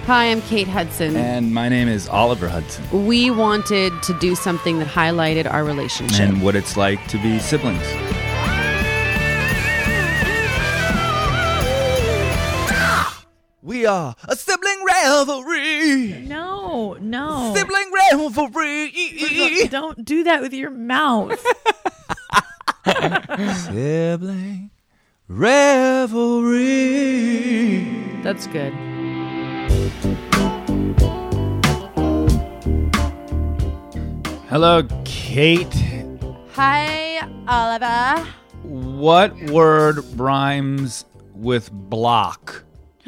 Hi, I'm Kate Hudson. And my name is Oliver Hudson. We wanted to do something that highlighted our relationship. And what it's like to be siblings. We are a sibling revelry. No. Sibling revelry. Don't do that with your mouth. Sibling revelry. That's good. Hello, Kate. Hi, Oliver. What word rhymes with block?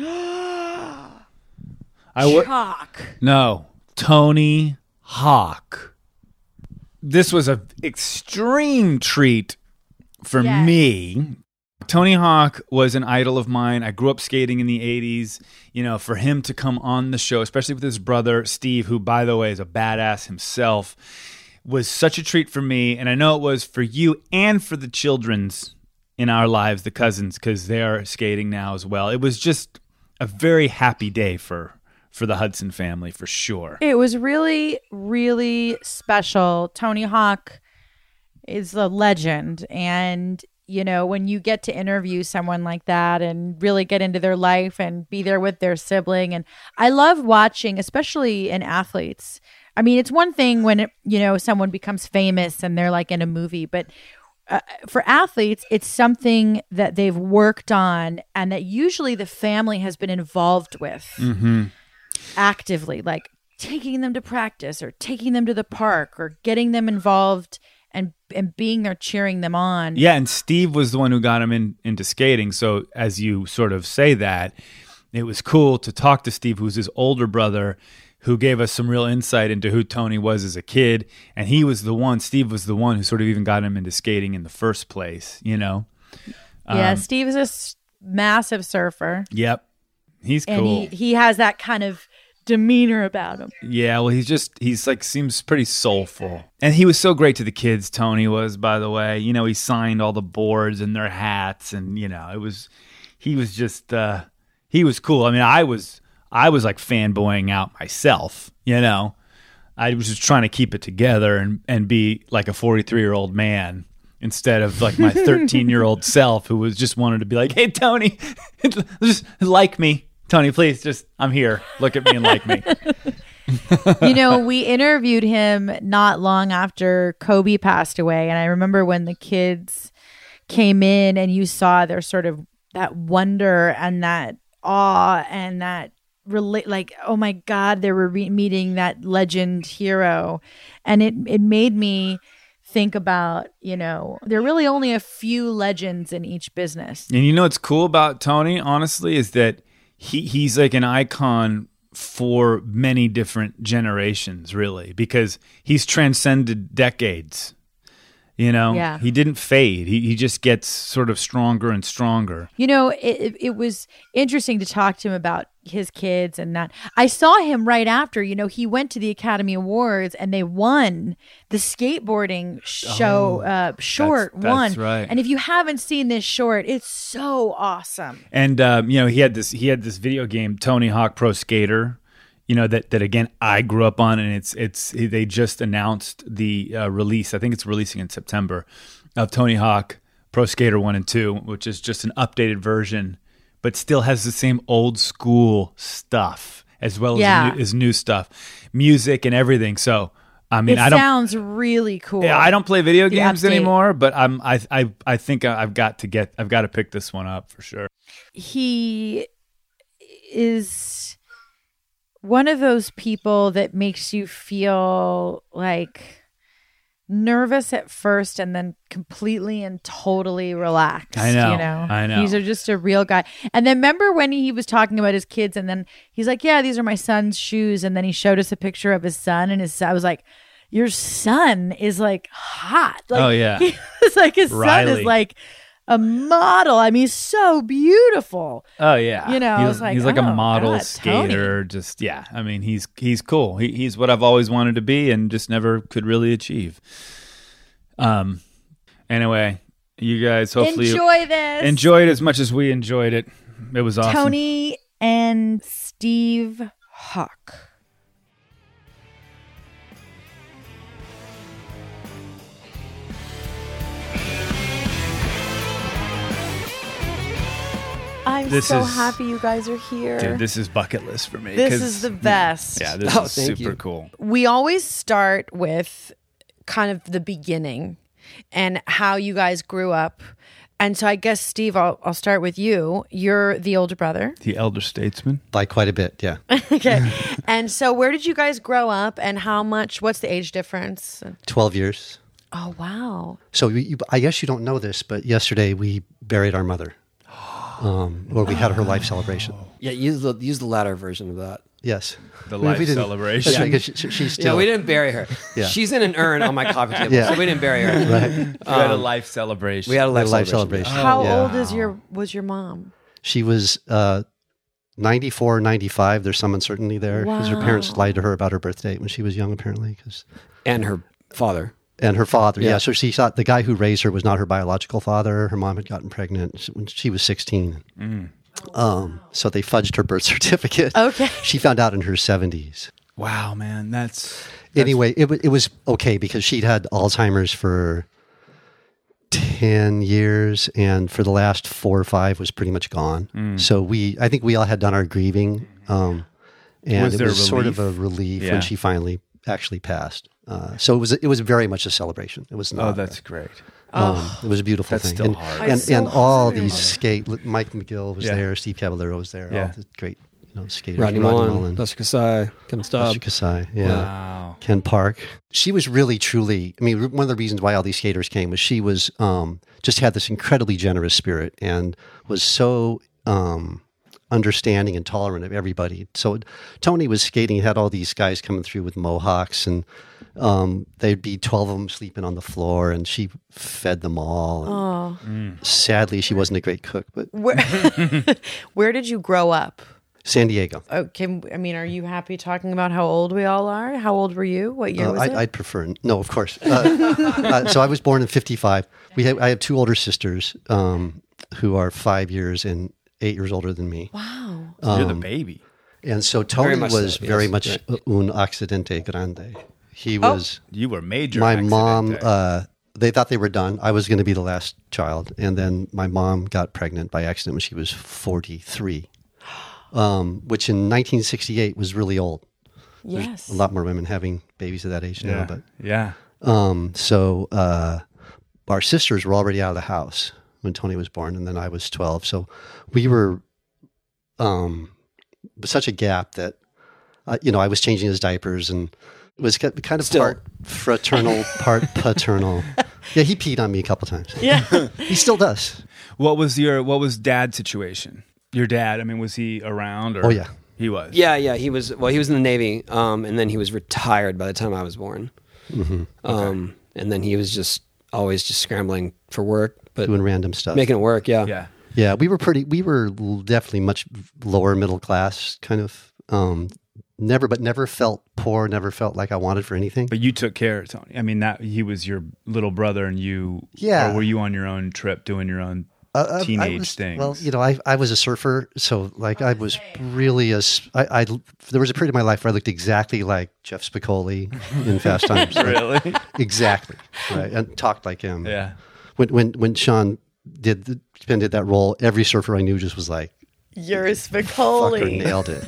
Chalk. No, Tony Hawk. This was an extreme treat for me. Tony Hawk was an idol of mine. I grew up skating in the 80s. You know, for him to come on the show, especially with his brother, Steve, who, by the way, is a badass himself, was such a treat for me. And I know it was for you and for the children's in our lives, the cousins, because they're skating now as well. It was just a very happy day for the Hudson family, for sure. It was really, really special. Tony Hawk is a legend. And, you know, when you get to interview someone like that and really get into their life and be there with their sibling. And I love watching, especially in athletes. I mean, it's one thing when, someone becomes famous and they're like in a movie, but for athletes, it's something that they've worked on and that usually the family has been involved with actively, like taking them to practice or taking them to the park or getting them involved and being there cheering them on. Yeah, and Steve was the one who got him into skating. So as you sort of say that, it was cool to talk to Steve, who's his older brother, who gave us some real insight into who Tony was as a kid. And Steve was the one who sort of even got him into skating in the first place, you know? Yeah, Steve is a massive surfer. Yep. He's and cool. He has that kind of demeanor about him. Yeah, well, he's like, seems pretty soulful. And he was so great to the kids, Tony was, by the way. You know, he signed all the boards and their hats and, he was cool. I mean, I was like fanboying out myself, I was just trying to keep it together and be like a 43-year-old man instead of like my 13-year-old self who was just wanted to be like, hey, Tony, just like me. Tony, please, I'm here. Look at me and like me. We interviewed him not long after Kobe passed away. And I remember when the kids came in and you saw their sort of that wonder and that awe and that like, oh my God, they were meeting that legend hero. And it made me think about, there are really only a few legends in each business. And what's cool about Tony, honestly, is that he's like an icon for many different generations, really, because he's transcended decades. Yeah. He didn't fade. He just gets sort of stronger and stronger. It was interesting to talk to him about his kids and that. I saw him right after, he went to the Academy Awards and they won the skateboarding show short that's won. Right. And if you haven't seen this short, it's so awesome. And he had this video game, Tony Hawk Pro Skater. That again I grew up on, and they just announced the release. I think it's releasing in September of Tony Hawk Pro Skater 1 and 2, which is just an updated version, but still has the same old school stuff as well as new stuff, music and everything. So I mean, it sounds really cool. Yeah, I don't play video games anymore, but I think I've got to pick this one up for sure. He is one of those people that makes you feel like nervous at first and then completely and totally relaxed. I know. He's just a real guy. And then remember when he was talking about his kids and then he's like, yeah, these are my son's shoes. And then he showed us a picture of his son and I was like, your son is like hot. Like, oh yeah. He was like, his Riley. son is like a model. I mean, he's so beautiful. Oh yeah. I was like, he's like a model God, skater. Tony. Just yeah. I mean, he's cool. He's what I've always wanted to be and just never could really achieve. Anyway, you guys hopefully enjoy this. Enjoy it as much as we enjoyed it. It was awesome. Tony and Steve Hawk. I'm This so is- happy you guys are here. Dude, this is bucket list for me. This 'cause- is the best. Yeah, this Oh, is thank super you. cool. We always start with kind of the beginning and how you guys grew up. And so I guess, Steve, I'll start with you. You're the older brother. The elder statesman. By quite a bit, yeah. Okay. And so where did you guys grow up and what's the age difference? 12 years. Oh, wow. So I guess you don't know this, but yesterday we buried our mother. Or we had her life celebration. Yeah, use the latter version of that. Yes. The I mean, life we didn't- celebration. That's right, 'cause she's still... Yeah, we didn't bury her. Yeah. She's in an urn on my coffee table, Yeah. so we didn't bury her. Right. We had a life celebration. We had a We had life, a life celebration. How yeah. old was your mom? She was 94, 95. There's some uncertainty there because her parents lied to her about her birth date when she was young, apparently. And her father. And her father, Yeah. yeah. So she thought the guy who raised her was not her biological father. Her mom had gotten pregnant when she was 16. So they fudged her birth certificate. Okay. She found out in her 70s. Wow, man. That's Anyway, it was okay because she'd had Alzheimer's for 10 years, and for the last 4 or 5 was pretty much gone. So I think we all had done our grieving, and Was it there was sort of a relief? relief Yeah. when she finally actually passed. So it was very much a celebration. It was not. Oh, that's great. It was a beautiful That's thing. still and, hard. And, It's so and all hard. these Mike McGill was Yeah. there, Steve Caballero was there, Yeah. all the great skaters. Rodney Mullen, Lester Kasai, Kevin Staub. Lester Kasai, yeah. Wow. Ken Park. She was really, truly, I mean, one of the reasons why all these skaters came was she was just had this incredibly generous spirit and was so understanding and tolerant of everybody. So Tony was skating, had all these guys coming through with mohawks, and there'd be 12 of them sleeping on the floor, and she fed them all. And sadly, she wasn't a great cook, but Where did you grow up? San Diego. Okay, I mean, are you happy talking about how old we all are? How old were you? What year was it? I'd prefer no, of course. So I was born in '55. I have 2 older sisters who are 5 years and 8 years older than me. Wow. So you're the baby. And so Tony much was so, very yes. much un accidente grande. He was You were major. my mom. accidente. They thought they were done. I was going to be the last child, and then my mom got pregnant by accident when she was 43, which in 1968 was really old. Yes. A lot more women having babies at that age now, yeah. but. Yeah. So our sisters were already out of the house when Tony was born, and then I was 12. So we were such a gap that, I was changing his diapers, and it was kind of Still. part fraternal, part paternal. Yeah, he peed on me a couple times. Yeah. He still does. What was dad's situation? Your dad, I mean, was he around? Or Oh, yeah. He was. Yeah, he was. Well, he was in the Navy, and then he was retired by the time I was born. And then he was just always just scrambling for work, but Doing random stuff. making it work. Yeah. Yeah. Yeah, we were definitely much lower middle class, kind of, never felt poor, never felt like I wanted for anything. But you took care of Tony. I mean, that he was your little brother, and you. Yeah. Or were you on your own trip doing your own I teenage was, things? Well, I was a surfer, so like I was really there was a period of my life where I looked exactly like Jeff Spicoli in Fast Times. Really? Exactly. Right. And talked like him. Yeah. When Sean did that role, every surfer I knew just was like, You're a fucker Spicoli. nailed it.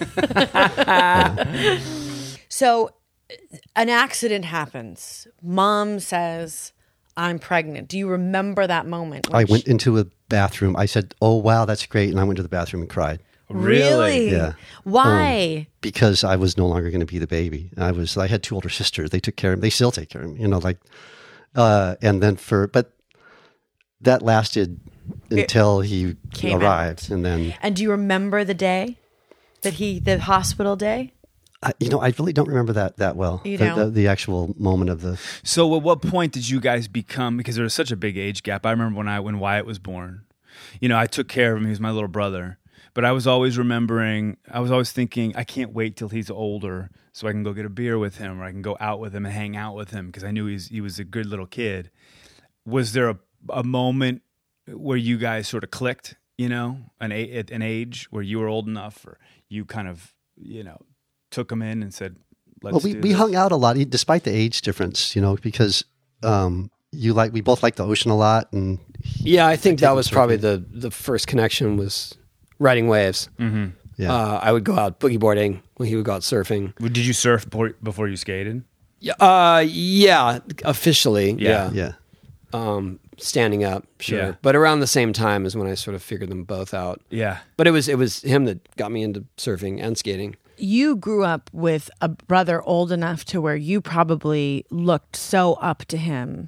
So an accident happens. Mom says, I'm pregnant. Do you remember that moment? when I went into a bathroom. I said, "Oh wow, that's great," and I went to the bathroom and cried Really? Yeah. Why? because I was no longer going to be the baby. I had 2 older sisters. They took care of me. They still take care of me. And then but that lasted until he came arrived, and then And do you remember the day the hospital day? I really don't remember that well. You the, don't? the actual moment of the. So at what point did you guys become, because there was such a big age gap. I remember when Wyatt was born, I took care of him. He was my little brother, but I was always thinking, I can't wait till he's older so I can go get a beer with him, or I can go out with him and hang out with him, because I knew he was a good little kid. Was there a moment where you guys sort of clicked, at an age where you were old enough, or you kind of, took him in and said, "Let's." Well, do we this? hung out a lot, despite the age difference, because we both like the ocean a lot, and Yeah, I think that was surfing. probably the first connection was riding waves. Mm-hmm. yeah. I would go out boogie boarding when he would go out surfing. Did you surf before you skated? Yeah, officially. Yeah. Yeah. yeah. Standing up, sure. Yeah. But around the same time is when I sort of figured them both out. Yeah. But it was him that got me into surfing and skating. You grew up with a brother old enough to where you probably looked so up to him.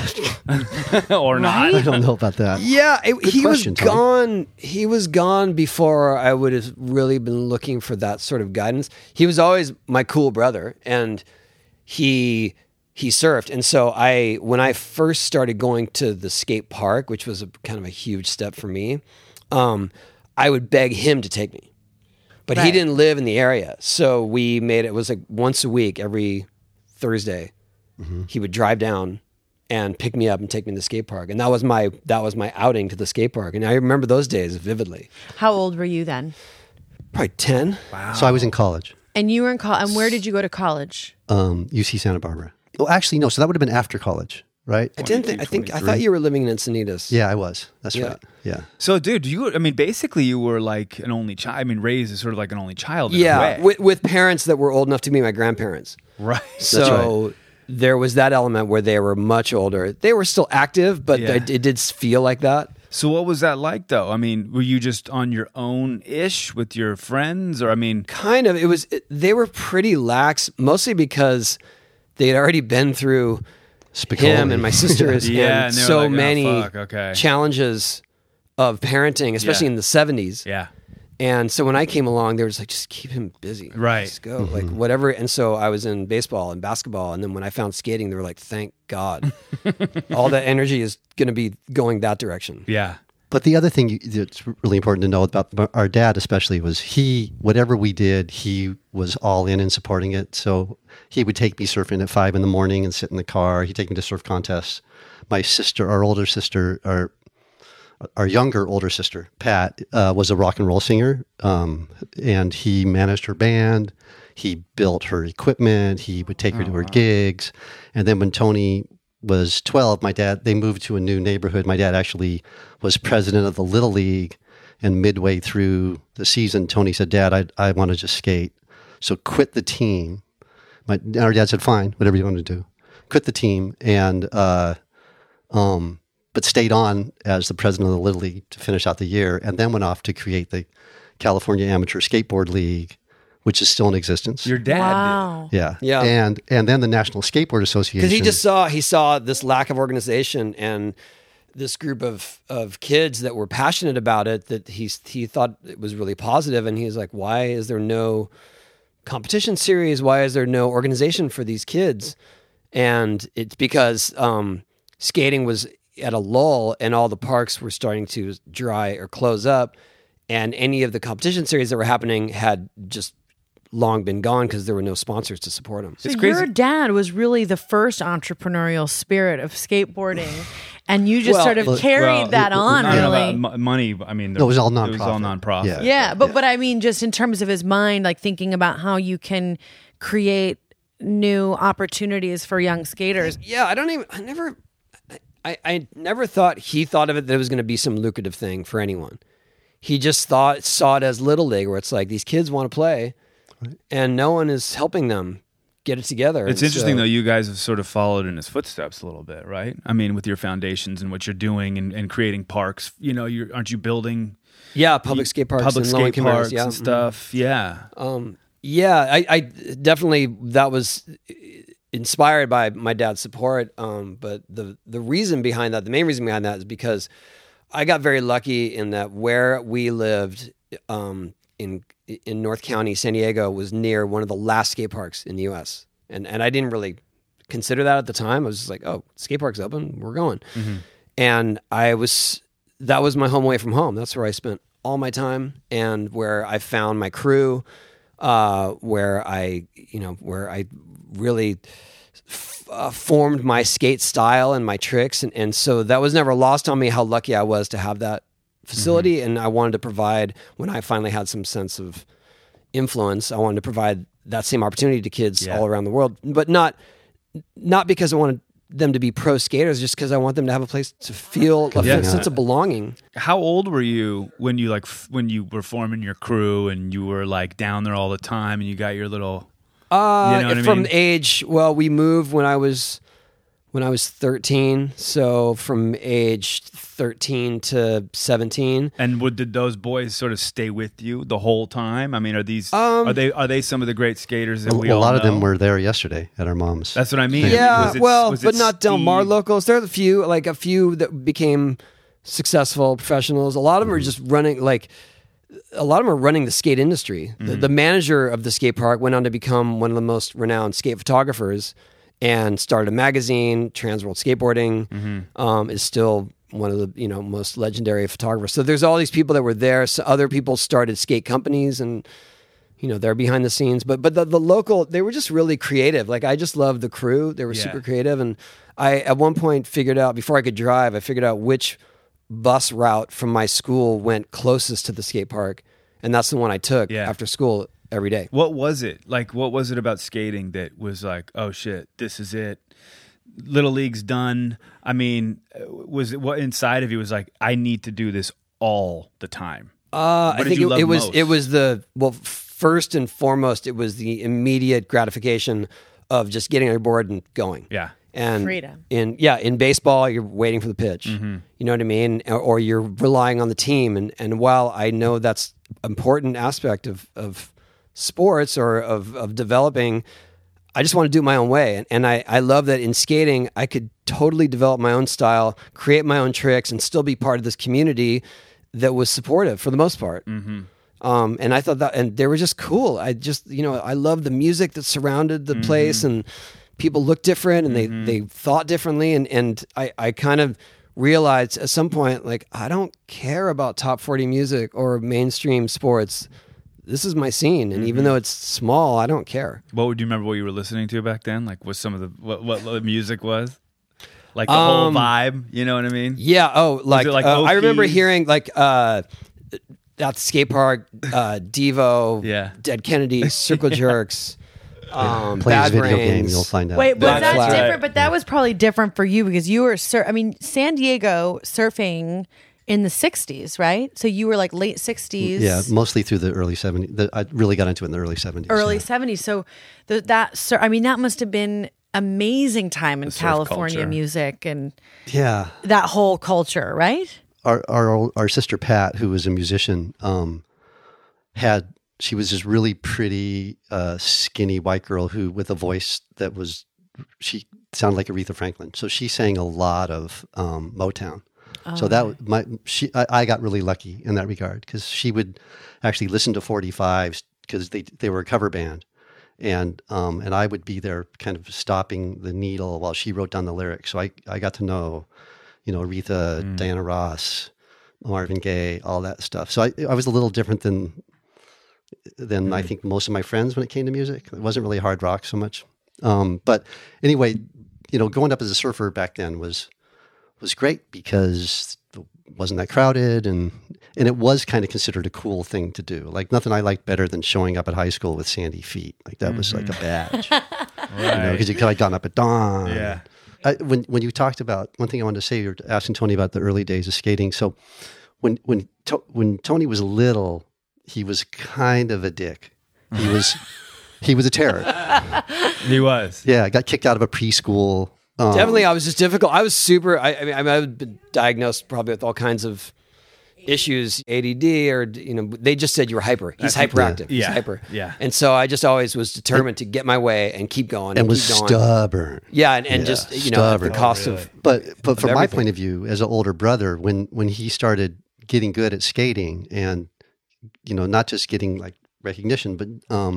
Or not? I don't know about that. Yeah, he question, was Tony. gone. He was gone before I would have really been looking for that sort of guidance. He was always my cool brother, and he surfed. And so when I first started going to the skate park, which was kind of a huge step for me, I would beg him to take me. But he Right. didn't live in the area. So we made it was like once a week, every Thursday, he would drive down and pick me up and take me to the skate park. And that was my outing to the skate park. And I remember those days vividly. How old were you then? Probably 10. So I was in college, And you were in college. And where did you go to college? UC Santa Barbara. Well, actually, no. So that would have been after college, right? I thought you were living in Encinitas. Yeah, I was. That's Yeah. right. Yeah. So, dude, basically you were like an only child. I mean, raised as sort of like an only child. In Yeah, a way. with parents that were old enough to be my grandparents. Right. So there was that element where they were much older. They were still active, but Yeah. it did feel like that. So what was that like, though? I mean, were you just on your own-ish with your friends? Or, I mean... Kind of. They were pretty lax, mostly because they had already been through Spicoli. him and my sisters Yeah, and and they were so like, oh, many fuck, okay. challenges of parenting, especially Yeah. in the 70s. Yeah. And so when I came along, they were just like, just keep him busy. Right. Just go. Like, whatever. And so I was in baseball and basketball. And then when I found skating, they were like, thank God. All that energy is going to be going that direction. Yeah. But the other thing that's really important to know about our dad, especially, was whatever we did, he was all in and supporting it. So he would take me surfing at 5 a.m. and sit in the car. He'd take me to surf contests. My sister, our older sister, our younger older sister, Pat, was a rock and roll singer, and he managed her band. He built her equipment. He would take her to her gigs. And then when Tony was 12, they moved to a new neighborhood. My dad actually was president of the Little League. And midway through the season, Tony said, "Dad, I want to just skate. So quit the team." Our dad said, "Fine, whatever you want to do." Quit the team and, but stayed on as the president of the Little League to finish out the year, and then went off to create the California Amateur Skateboard League, which is still in existence. Your dad Wow. Yeah. Yeah. And then the National Skateboard Association. Because he saw this lack of organization and this group of kids that were passionate about it, that he thought it was really positive. And he's like, why is there no competition series? Why is there no organization for these kids? And it's because skating was at a lull and all the parks were starting to dry or close up. And any of the competition series that were happening had just long been gone because there were no sponsors to support them. So It's crazy. your dad was really the first entrepreneurial spirit of skateboarding, and you just Well, sort of carried that on, I don't know really. about money. I mean, No, it was all It was all nonprofit. nonprofit. Yeah. Yeah, but I mean, just in terms of his mind, like thinking about how you can create new opportunities for young skaters. Yeah, I never thought he thought of it that it was going to be some lucrative thing for anyone. He just saw it as Little League, where it's like these kids want to play, and no one is helping them get it together. It's And interesting, so- though, you guys have sort of followed in his footsteps a little bit, right? I mean, with your foundations and what you're doing and creating parks, aren't you building Yeah, public skate parks, public and skate low-income areas, parks and stuff? Yeah. Yeah, I definitely, that was inspired by my dad's support. But the reason behind that, the main reason behind that, is because I got very lucky in that where we lived in North County, San Diego, was near one of the last skate parks in the U.S. And I didn't really consider that at the time. I was just like, oh, skate park's open, we're going. And that was my home away from home. That's where I spent all my time and where I found my crew, where I really formed my skate style and my tricks. And so that was never lost on me how lucky I was to have that facility. And I wanted to provide, when I finally had some sense of influence, I wanted to provide that same opportunity to kids Yeah. all around the world, but not because I wanted them to be pro skaters, just because I want them to have a place to feel a Yeah. sense of belonging. How old were you when you when you were forming your crew and you were like down there all the time and you got your little? You know what I From mean? age, well, we moved when I was 13. So from age 13 to 17. And did those boys sort of stay with you the whole time? I mean, are these are they some of the great skaters that we a all lot of them know? were there yesterday at our mom's. That's what I mean. Yeah, Was it but not Del Mar Steve? locals. There are a few that became successful professionals. A lot of them are just running, a lot of them are running the skate industry. The manager of the skate park went on to become one of the most renowned skate photographers and started a magazine. Trans World Skateboarding is still one of the most legendary photographers. So there's all these people that were there. So other people started skate companies and they're behind the scenes. But the local, they were just really creative. Like I just loved the crew. They were super creative. And I at one point figured out, before I could drive, I figured out which bus route from my school went closest to the skate park. And that's the one I took after school every day. What was it? Like, what was it about skating that was like, oh shit, this is it? Little League's done. I mean, was it what inside of you was like, I need to do this all the time? I think it was it was first and foremost, it was the immediate gratification of just getting on your board and going. Yeah. And Freedom. In baseball, you're waiting for the pitch. You know what I mean? Or you're relying on the team. And while I know that's an important aspect of sports or of developing, I just want to do it my own way. And I love that in skating, I could totally develop my own style, create my own tricks, and still be part of this community that was supportive for the most part. And I thought that, and they were just cool. I just, I love the music that surrounded the place, and people looked different and they thought differently. And I kind of realized at some point, like, I don't care about top 40 music or mainstream sports. This is my scene. And even though it's small, I don't care. What would you remember what you were listening to back then? Like, what some of the what the music was? Like the whole vibe, you know what I mean? Yeah. Oh, like, it like I remember Okies? hearing at the skate park, Devo, Dead Kennedys, Circle Jerks, Play his Bad video game, Brains. you'll find out. Wait, was Black that Flag. different? But that was probably different for you because you were, San Diego surfing in the 60s, right? So you were like late 60s. Yeah, mostly through the early 70s. I really got into it in the early 70s. Early yeah. 70s. So that must have been amazing time in surf California culture. music and Yeah. that whole culture, right? Our sister Pat, who was a musician, she was this really pretty, skinny white girl who, with a voice that she sounded like Aretha Franklin. So she sang a lot of Motown. So I got really lucky in that regard because she would actually listen to 45s because they were a cover band, and I would be there kind of stopping the needle while she wrote down the lyrics. So I got to know, Aretha, Diana Ross, Marvin Gaye, all that stuff. So I was a little different than I think most of my friends when it came to music. It wasn't really hard rock so much. But anyway, going up as a surfer back then was great because it wasn't that crowded and it was kind of considered a cool thing to do. Like nothing I liked better than showing up at high school with sandy feet. Like that was like a badge, Right. because you could have gotten up at dawn. Yeah. When you talked about, one thing I wanted to say, you were asking Tony about the early days of skating. So when Tony was little, he was kind of a dick. He was a terror. He was. Yeah, I got kicked out of a preschool. Definitely, I was just difficult. I was super. I mean, I've been diagnosed probably with all kinds of issues, ADD, or they just said you were hyper. He's hyperactive. Yeah. He's hyper. Yeah. And so I just always was determined to get my way and keep going. And was keep going. stubborn. Yeah, and just at the stubborn. cost Oh, really? of. But from my everything. point of view, as an older brother, when he started getting good at skating, and not just getting like recognition, but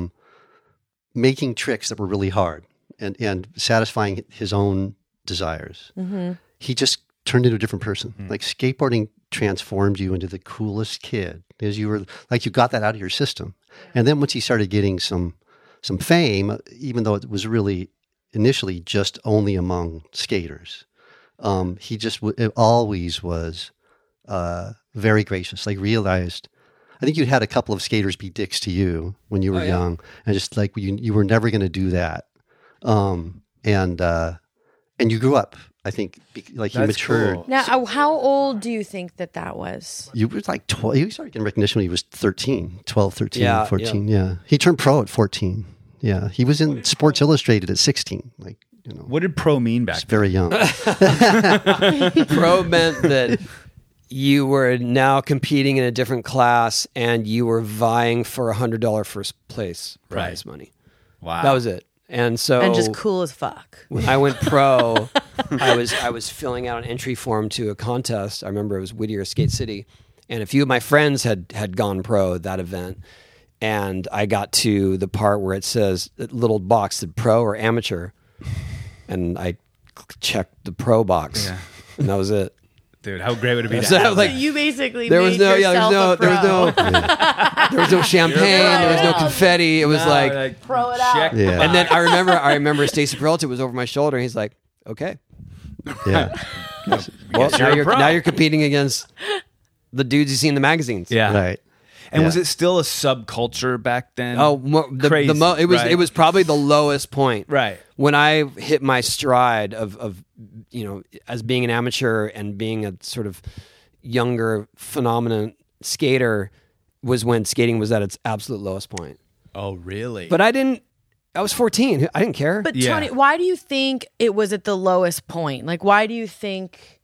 making tricks that were really hard and satisfying his own desires, he just turned into a different person. Like skateboarding transformed you into the coolest kid because you were like you got that out of your system. And then once he started getting some fame, even though it was really initially just only among skaters, he just it always was very gracious. Like realized I think you had a couple of skaters be dicks to you when you were young, and just like you were never going to do that. And you grew up. I think like you That's matured. cool. Now, how old do you think that was? You were like 12. You started getting recognition when he was 13, 12, 13, Yeah, 14. Yeah. He turned pro at 14. Yeah. He was in Sports Illustrated at 16. Like, What did pro mean back he's then? very young. Pro meant that you were now competing in a different class and you were vying for $100 first place prize money. Wow. That was it. And so And just cool as fuck. when I went pro, I was filling out an entry form to a contest. I remember it was Whittier Skate City, and a few of my friends had gone pro at that event. And I got to the part where it says a little box said pro or amateur, and I checked the pro box, and that was it. Dude, how great would it be to So, have like, that? You basically there was made no, yourself a pro. there was no champagne, there was no confetti. It was like Throw it out. check the Yeah. box. and then I remember Stacy Peralta was over my shoulder, and he's like, "Okay, Yeah. well you're a pro." now you're competing against the dudes you see in the magazines." Yeah. Right. And Yeah. was it still a subculture back then? Oh, Crazy, right? it was probably the lowest point. Right. When I hit my stride of as being an amateur and being a sort of younger phenomenon skater was when skating was at its absolute lowest point. Oh, really? But I was 14. I didn't care. But Yeah. Tony, why do you think it was at the lowest point? Like, why do you think,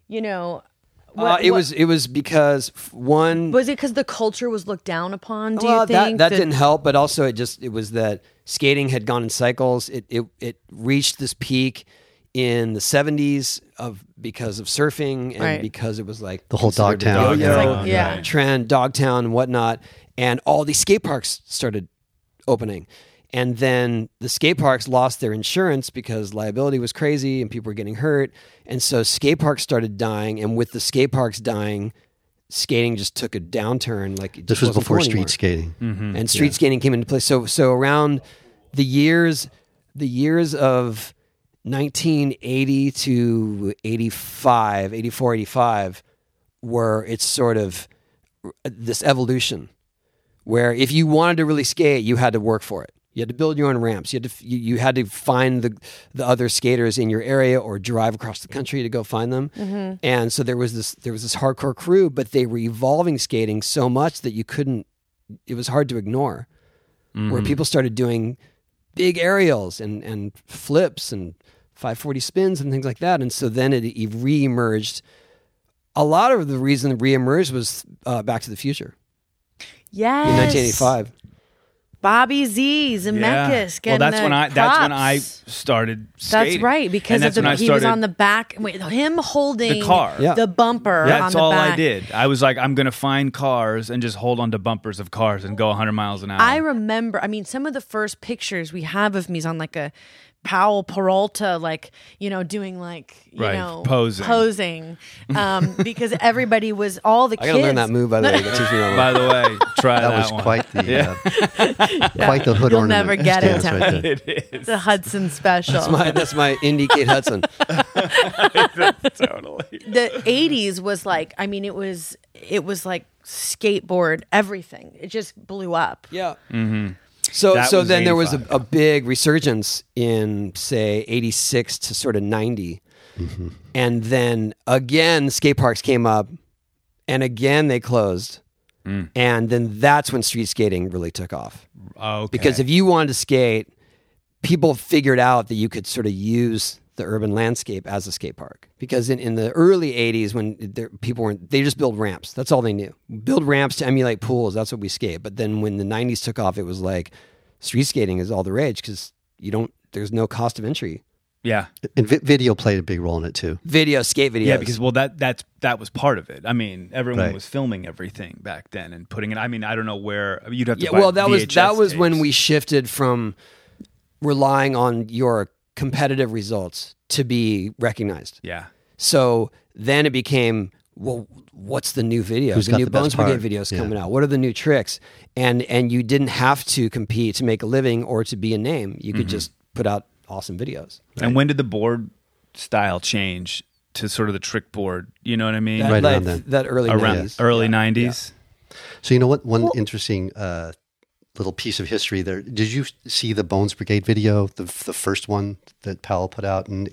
it was because one was it because the culture was looked down upon? Do well, you think that didn't help, but also it was that skating had gone in cycles. It reached this peak in the 70s because of surfing and Right. because it was like The whole considered a Dogtown. yo-yo It's like, yeah. trend, Dogtown and whatnot, and all these skate parks started opening. And then the skate parks lost their insurance because liability was crazy and people were getting hurt. And so skate parks started dying. And with the skate parks dying, skating just took a downturn. Like it This just was wasn't before cool street anymore. skating. And street skating came into place. So around the years of 1980 to 85, 84, 85, were it's sort of this evolution where if you wanted to really skate, you had to work for it. You had to build your own ramps. You had to find the other skaters in your area or drive across the country to go find them. Mm-hmm. And so there was this hardcore crew, but they were evolving skating so much that it was hard to ignore. Where people started doing big aerials and flips and 540 spins and things like that. And so then it reemerged. A lot of the reason it reemerged was Back to the Future Yes. in 1985. Bobby Z's and Mekis Well, getting that's the when I props. started skating. That's right, because And of that's when I he was started on the back. Wait, him holding the car. Yeah. the bumper. That's on the all back. I did. I was like, I'm going to find cars and just hold on to bumpers of cars and go 100 miles an hour. I remember. I mean, some of the first pictures we have of me is on like a Powell Peralta, like doing like Right, posing. because everybody was all the I kids. gotta learn that move, by the way. You gotta teach me that one. By the way, try that, That was one. quite the quite the hood You'll ornament. never get it, stance right Tony. there. It is. The Hudson special. That's my indie Kate Hudson. Totally. The 80s was like, I mean, it was like skateboard everything. It just blew up. Yeah. So That so was then there was 85, a big resurgence in say 86 to sort of 90. And then again skate parks came up and again they closed. And then that's when street skating really took off. Okay. Because if you wanted to skate, people figured out that you could sort of use the urban landscape as a skate park. Because in the early 80s, when people weren't, they just built ramps. That's all they knew. Build ramps to emulate pools. That's what we skate. But then when the 90s took off, it was like street skating is all the rage because there's no cost of entry. yeah. And video played a big role in it too. Skate videos. Yeah, because that was part of it. I mean, everyone Right. was filming everything back then and putting it. I mean, I don't know where you'd have to. Yeah, buy well, that VHS was when tapes. we shifted from relying on your competitive results to be recognized. Yeah. So then it became, well, what's the new video? Who's The got new the best Bones Brigade part? videos Yeah. coming out. What are the new tricks? And you didn't have to compete to make a living or to be a name. You could just put out awesome videos. And when did the board style change to sort of the trick board? You know what I mean? That, Right like, around then. that early Around 90s. early Yeah. 90s. So you know what? One interesting little piece of history there. Did you see the Bones Brigade video, the first one that Powell put out in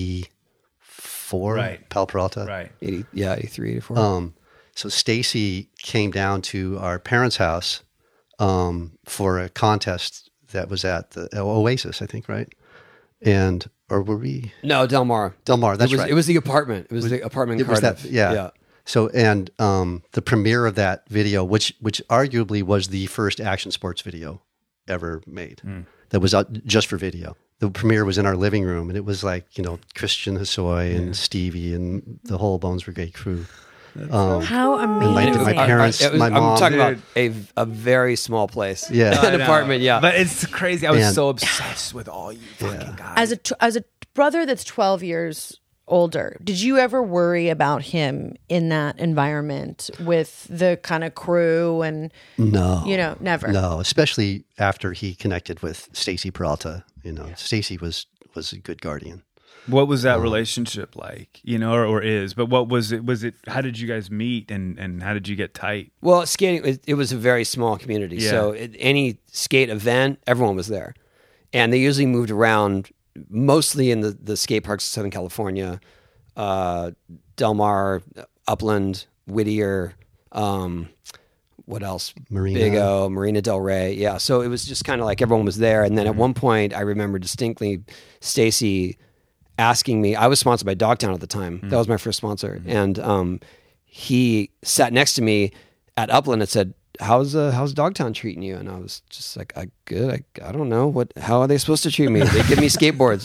'84? Right. Powell Peralta. Right. 83, 84. So Stacy came down to our parents' house for a contest that was at the Oasis, I think, right? Or were we? No, Del Mar. Del Mar, that's right. It was the apartment. It was the apartment in Cardiff. Yeah. So, and the premiere of that video, which arguably was the first action sports video ever made, that was out just for video. The premiere was in our living room, and it was like, Christian Hosoi and Stevie and the whole Bones Brigade crew. How amazing! And my parents, my mom. I'm talking about a very small place. Yeah. An apartment. Yeah, But it's crazy. I was so obsessed with all you fucking guys. As a brother that's 12 years older, did you ever worry about him in that environment with the kind of crew and No, never? No, especially after he connected with Stacy Peralta. Stacy was a good guardian. What was that relationship like, or is? But what was it? How did you guys meet and how did you get tight? Well, skating, it was a very small community. Yeah. So any skate event, everyone was there. And they usually moved around mostly in the skate parks of Southern California, Del Mar, Upland, Whittier, what else? Marina. Big O, Marina Del Rey. Yeah. So it was just kind of like everyone was there. And then at one point, I remember distinctly Stacy asking me, I was sponsored by Dogtown at the time. That was my first sponsor. And he sat next to me at Upland and said, how's Dogtown treating you? And I was just like, good. I don't know. How are they supposed to treat me? They give me skateboards.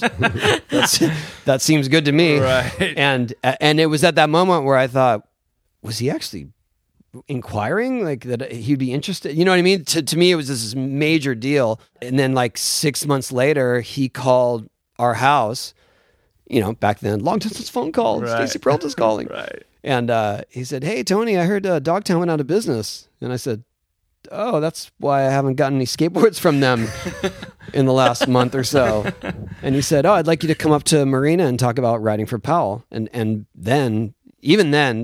That seems good to me. Right. And it was at that moment where I thought, was he actually inquiring, like that he'd be interested? You know what I mean? To me, it was this major deal. And then like 6 months later, he called our house. Back then, long distance phone call. Right. Stacy Peralta's calling. Right. And he said, "Hey, Tony, I heard Dogtown went out of business." And I said, "Oh, that's why I haven't gotten any skateboards from them in the last month or so." And he said, "Oh, I'd like you to come up to Marina and talk about riding for Powell." And then, even then,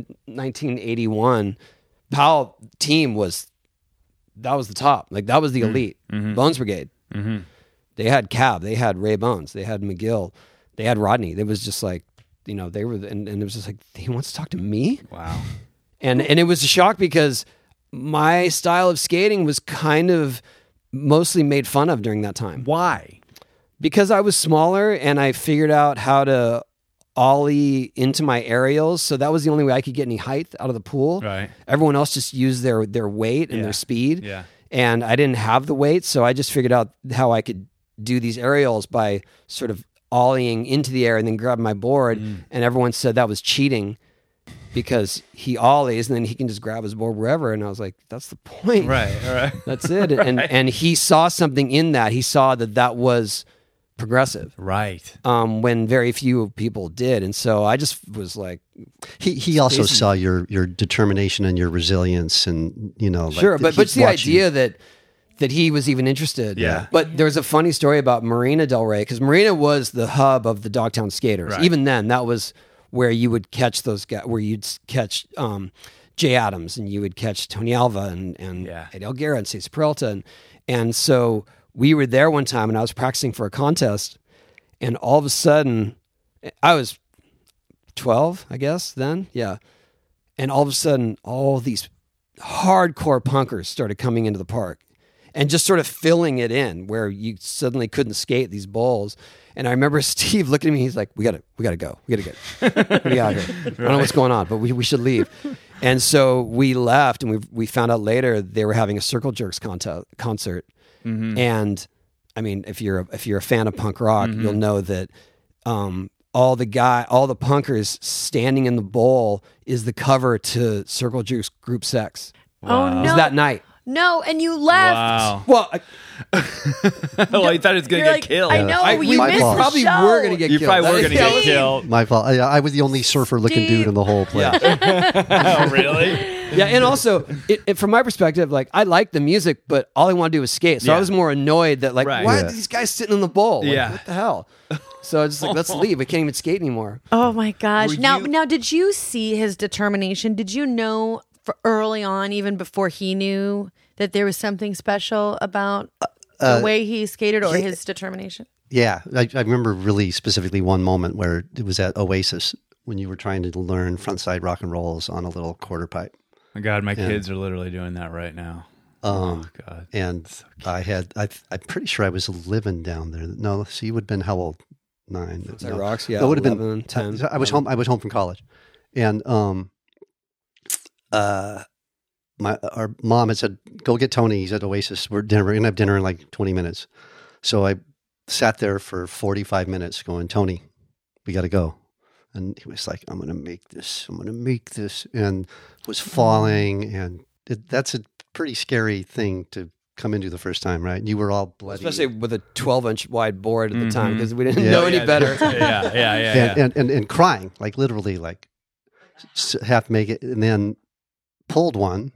1981, Powell team was the top. Like that was the elite. Bones Brigade. Mm-hmm. They had Cab. They had Ray Bones. They had McGill. They had Rodney. It was just like, they were, and it was just like, he wants to talk to me? Wow. And it was a shock because my style of skating was kind of mostly made fun of during that time. Why? Because I was smaller and I figured out how to ollie into my aerials. So that was the only way I could get any height out of the pool. Right. Everyone else just used their weight and their speed. Yeah. And I didn't have the weight. So I just figured out how I could do these aerials by sort of ollieing into the air and then grabbing my board. And everyone said that was cheating because he ollies and then he can just grab his board wherever. And I was like, that's the point. Right. All right. That's it. And he saw something in that. He saw that was progressive. Right. When very few people did. And so I just was like, He also saw your determination and your resilience, and sure, but it's the idea that he was even interested. Yeah. But there was a funny story about Marina Del Rey, because Marina was the hub of the Dogtown skaters. Right. Even then, that was where you would catch those guys, where you'd catch Jay Adams and you would catch Tony Alva and Eddie Alguera and Stacy Peralta. And so we were there one time and I was practicing for a contest, and all of a sudden, I was 12, I guess, then. Yeah. And all of a sudden, all these hardcore punkers started coming into the park and just sort of filling it in where you suddenly couldn't skate these bowls. And I remember Steve looking at me, he's like, we gotta go. We gotta get out of here. I don't know what's going on, but we should leave. And so we left, and we found out later they were having a Circle Jerks concert. Mm-hmm. And I mean, if you're a fan of punk rock, you'll know that all the punkers standing in the bowl is the cover to Circle Jerks Group Sex. Oh no! It was that night. No, and you left. Wow. Well, Well, you thought he was going to get killed. I know. we you missed the probably show. were going to get You killed. probably were going to get Steve. killed. My fault. I was the only surfer-looking Steve. dude in the whole place. Oh, really? Yeah, and also, from my perspective, like, I liked the music, but all I wanted to do was skate. So Yeah. I was more annoyed that, like, Right. why Yeah. are these guys sitting in the bowl? Like, Yeah. what the hell? So I was just like, let's leave. We can't even skate anymore. Oh my gosh! Were Now, you- now, did you see his determination? Did you know early on, even before he knew that there was something special about the way he skated or his determination? Yeah, I remember really specifically one moment where it was at Oasis when you were trying to learn frontside rock and rolls on a little quarter pipe. My God, my kids are literally doing that right now. Oh God! And I'm pretty sure I was living down there. No, so you would have been how old? 9. Frontside rocks, yeah. It would have 11, been 10. I was home. I was home from college, and our mom had said, "Go get Tony. He's at Oasis. We're gonna have dinner in like 20 minutes." So I sat there for 45 minutes, going, "Tony, we got to go." And he was like, "I'm gonna make this. I'm gonna make this," and was falling. And that's a pretty scary thing to come into the first time, right? You were all bloody, especially with a 12-inch wide board at the time because we didn't know any better. And crying, like literally, like have to make it, and then pulled one.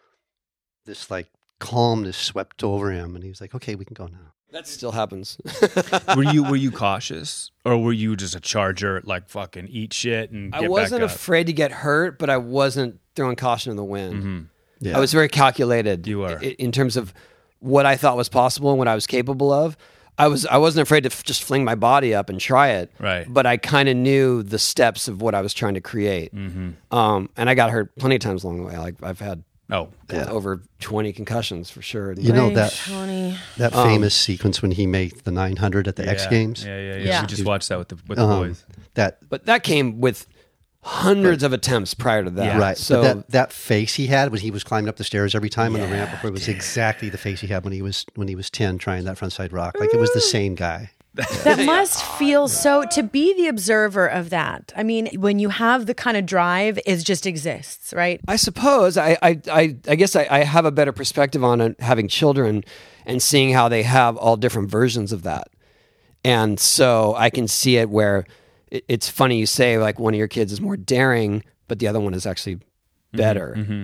This like calmness swept over him, and he was like, "Okay, we can go now." That still happens. Were you cautious, or were you just a charger, like fucking eat shit and get I wasn't back up? afraid to get hurt, but I wasn't throwing caution in the wind. Mm-hmm. Yeah. I was very calculated. You were. In terms of what I thought was possible and what I was capable of. I wasn't afraid to just fling my body up and try it. Right. But I kind of knew the steps of what I was trying to create. Mm-hmm. And I got hurt plenty of times along the way. Like I've had Yeah. over 20 concussions for sure. You know that Tony. that famous sequence when he made the 900 at the X Games. Yeah. We just watched that with the boys. That But that came with hundreds of attempts prior to that. Yeah. right. So But that face he had when he was climbing up the stairs every time on the ramp before was exactly the face he had when he was 10 trying that frontside rock. Like it was the same guy. That must feel so, to be the observer of that. I mean, when you have the kind of drive, it just exists, right? I suppose I guess I have a better perspective on it, having children and seeing how they have all different versions of that. And so I can see it where it's funny you say like one of your kids is more daring, but the other one is actually better. Mm-hmm.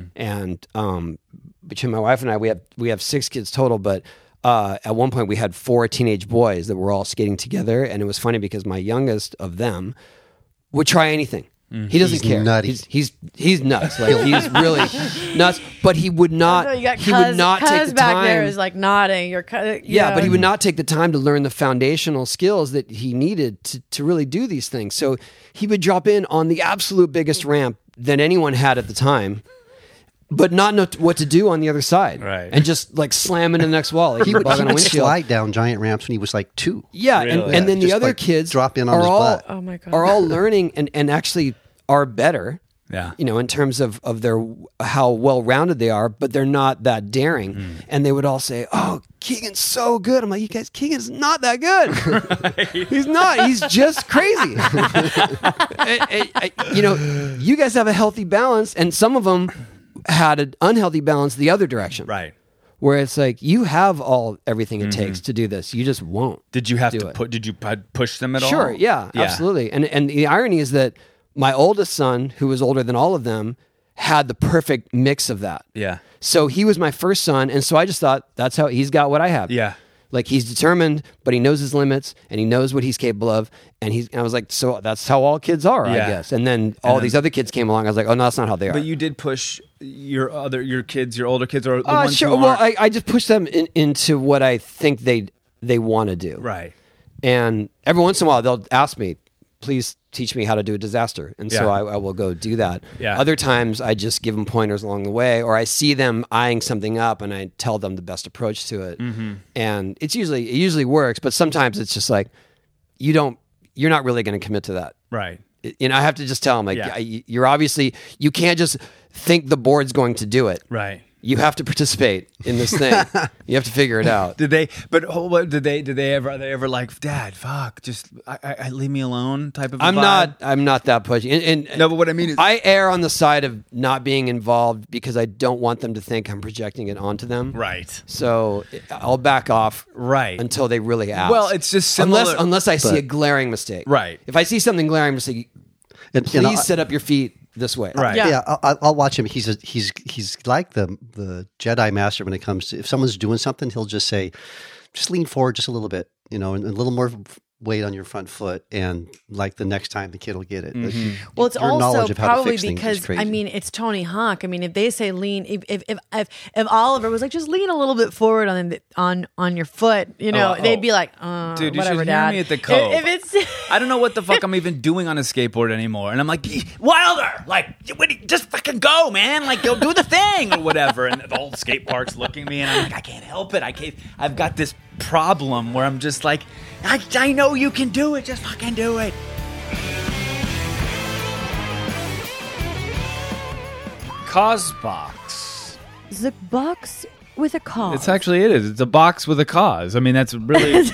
And between my wife and I, we have 6 kids total, but at one point we had 4 teenage boys that were all skating together. And it was funny because my youngest of them would try anything. He doesn't care. Nutty. He's nuts. Like he's really nuts. But he would not. You got He would not take Cuz the back time. there is like nodding. You're Yeah, but he would not take the time to learn the foundational skills that he needed to really do these things. So he would drop in on the absolute biggest ramp that anyone had at the time, but not know what to do on the other side. Right. And just like slam into the next wall. Like He would on a windshield. slide down giant ramps when he was like 2. Yeah, Really? and then the Just, other like, kids drop in on are his all, butt. Oh my God. are all learning and actually are better. Yeah. You know, in terms of their how well rounded they are, but they're not that daring. And they would all say, "Oh, Keegan's so good." I'm like, "You guys, Keegan's not that good. He's not. He's just crazy." You know, you guys have a healthy balance, and some of them had an unhealthy balance the other direction. Right. Where it's like you have everything it takes to do this. You just won't. Did you have do to it. Did you push them at all? Sure, yeah, absolutely. And the irony is that my oldest son, who was older than all of them, had the perfect mix of that. Yeah. So he was my first son, and so I just thought that's how he's got what I have. Yeah. Like he's determined, but he knows his limits and he knows what he's capable of. And I was like, so that's how all kids are, I Yeah. guess. And then these other kids came along. I was like, oh no, that's not how they are. But you did push your older kids, or the ones sure. who Well, aren't. I just push them into what I think they want to do. Right. And every once in a while, they'll ask me, please teach me how to do a disaster. And so Yeah. I will go do that. Yeah. Other times, I just give them pointers along the way, or I see them eyeing something up and I tell them the best approach to it. Mm-hmm. And it usually works, but sometimes it's just like, you're not really going to commit to that. Right. You know, I have to just tell them, like, Yeah. you're obviously, you can't just think the board's going to do it. Right. You have to participate in this thing. You have to figure it out. Did they? But did they ever? Are they ever like, Dad? Fuck, just I leave me alone type of. I'm vibe? not that pushy. And No, but what I mean is, I err on the side of not being involved because I don't want them to think I'm projecting it onto them. right. So I'll back off Right. until they really ask. Well, it's just similar. unless I see a glaring mistake. Right. If I see something glaring, I'm going to say, And please set up your feet this way. Right. Yeah. Yeah, I'll watch him. He's like the Jedi Master when it comes to, if someone's doing something, he'll just say, just lean forward just a little bit, you know, and a little more weight on your front foot, and like the next time the kid will get it. Well, it's Your knowledge also of how to probably fix things is because crazy. I mean it's Tony Hawk. I mean, if they say lean, if Oliver was like just lean a little bit forward on your foot, you know, they'd be like, Dude, you whatever, should Dad. hear me at the Cove. If it's I don't know what the fuck I'm even doing on a skateboard anymore. And I'm like, Wilder, like, just fucking go, man. Like, go do the thing or whatever. And the whole skate park's looking at me, and I'm like, I can't help it. I've got this problem where I'm just like, I know you can do it. Just fucking do it. Cosbox. The box with a cause. It's actually it is. It's a box with a cause. I mean, that's really.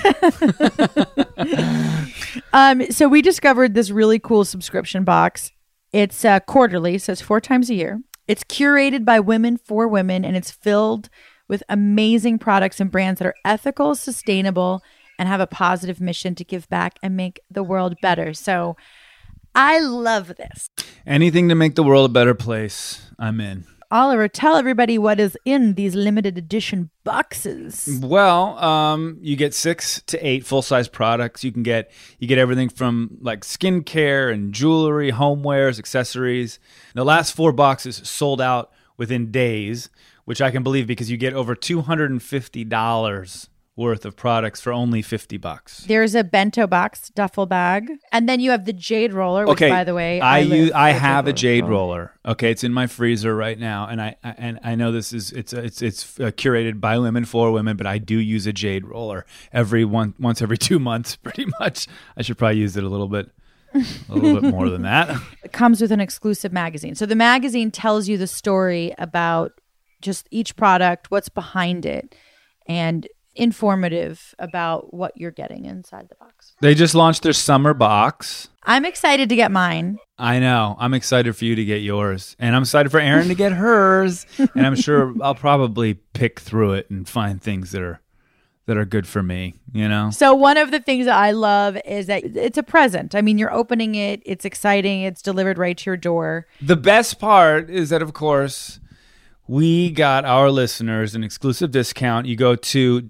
So we discovered this really cool subscription box. It's quarterly, so it's 4 times a year. It's curated by women for women, and it's filled with amazing products and brands that are ethical, sustainable, and have a positive mission to give back and make the world better. So I love this. Anything to make the world a better place, I'm in. Oliver, tell everybody what is in these limited edition boxes. Well, you get 6 to 8 full-size products. You get everything from like skincare and jewelry, homewares, accessories. The last 4 boxes sold out within days, which I can believe because you get over $250 worth of products for only $50. There's a bento box duffel bag, and then you have the jade roller, which, by the way, I have a jade roller. Okay, it's in my freezer right now, and I know this is it's curated by women for women, but I do use a jade roller once every 2 months, pretty much. I should probably use it a little bit more than that. It comes with an exclusive magazine. So the magazine tells you the story about just each product, what's behind it, and informative about what you're getting inside the box. They just launched their summer box. I'm excited to get mine. I know. I'm excited for you to get yours. And I'm excited for Erin to get hers. And I'm sure I'll probably pick through it and find things that are good for me, you know? So one of the things that I love is that it's a present. I mean, you're opening it. It's exciting. It's delivered right to your door. The best part is that, of course, we got our listeners an exclusive discount. You go to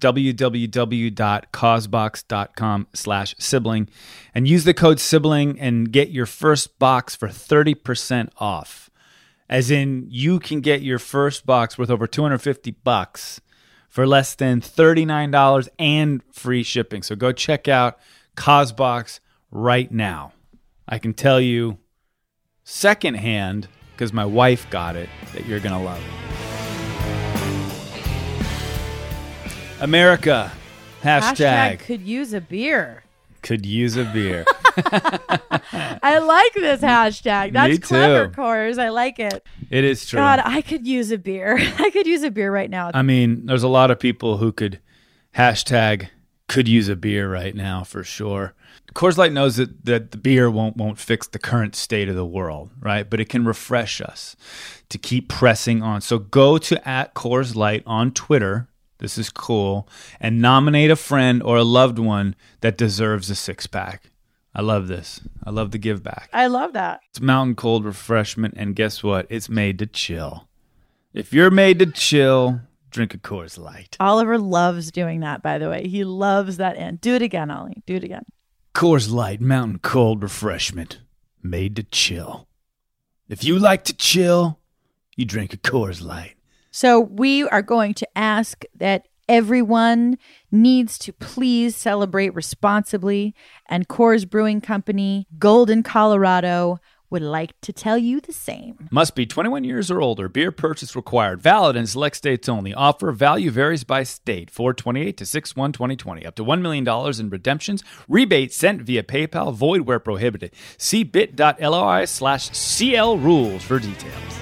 www.causebox.com/sibling and use the code sibling and get your first box for 30% off. As in, you can get your first box worth over $250 for less than $39 and free shipping. So go check out Causebox right now. I can tell you secondhand, because my wife got it, that you're going to love it. America, hashtag could use a beer. Could use a beer. I like this hashtag. That's Me too. clever, Cors. I like it. It is true. God, I could use a beer. I could use a beer right now. I mean, there's a lot of people who could hashtag could use a beer right now for sure. Coors Light knows that the beer won't fix the current state of the world, right? But it can refresh us to keep pressing on. So go to @Coors Light on Twitter. This is cool. And nominate a friend or a loved one that deserves a 6-pack. I love this. I love the give back. I love that. It's mountain cold refreshment, and guess what? It's made to chill. If you're made to chill, drink a Coors Light. Oliver loves doing that, by the way. He loves that end. Do it again, Ollie. Do it again. Coors Light mountain cold refreshment made to chill. If you like to chill, you drink a Coors Light. So we are going to ask that everyone needs to please celebrate responsibly, and Coors Brewing Company, Golden, Colorado, would like to tell you the same. Must be 21 years or older. Beer purchase required. Valid in select states only. Offer value varies by state. 4/28 to 6/1/2020. Up to $1 million in redemptions. Rebate sent via PayPal. Void where prohibited. See bit.ly/CL rules for details.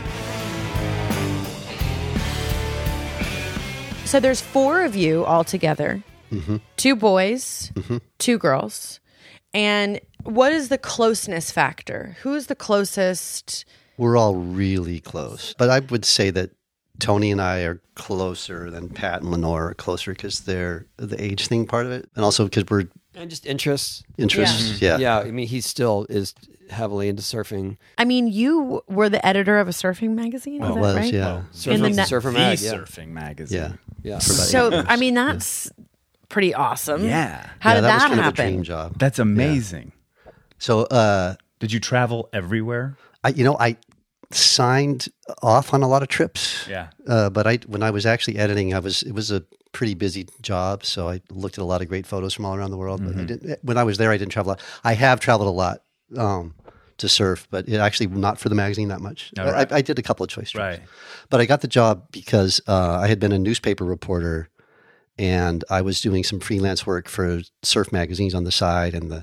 So there's 4 of you all together. 2 boys, 2 girls. And what is the closeness factor? Who's the closest? We're all really close. But I would say that Tony and I are closer than Pat and Lenore are closer because they're the age thing part of it. And also because we're... And just interests. Yeah. Yeah, I mean, he still is heavily into surfing. I mean, you were the editor of a surfing magazine, is that was, right? yeah. Surfer Mag, yeah. Surfing magazine. Yeah. Yeah. So, I mean, that's pretty awesome. Yeah. How did was that kind of a happen? dream job. That's amazing. So, Did you travel everywhere? I signed off on a lot of trips. Yeah. But when I was actually editing, it was a pretty busy job. So I looked at a lot of great photos from all around the world. But when I was there, I didn't travel a lot. I have traveled a lot to surf, but it actually not for the magazine that much. Oh, right. I did a couple of choice trips. Right. But I got the job because I had been a newspaper reporter, and I was doing some freelance work for surf magazines on the side, and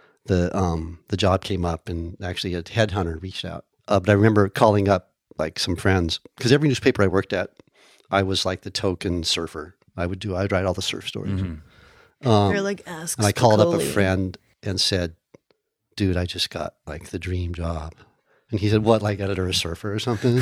the job came up, and actually a headhunter reached out. But I remember calling up like some friends, because every newspaper I worked at, I was like the token surfer. I'd write all the surf stories. You're like, ask And I called up a Spicoli. friend and said, "Dude, I just got like the dream job." And he said, "What, like editor or surfer or something?"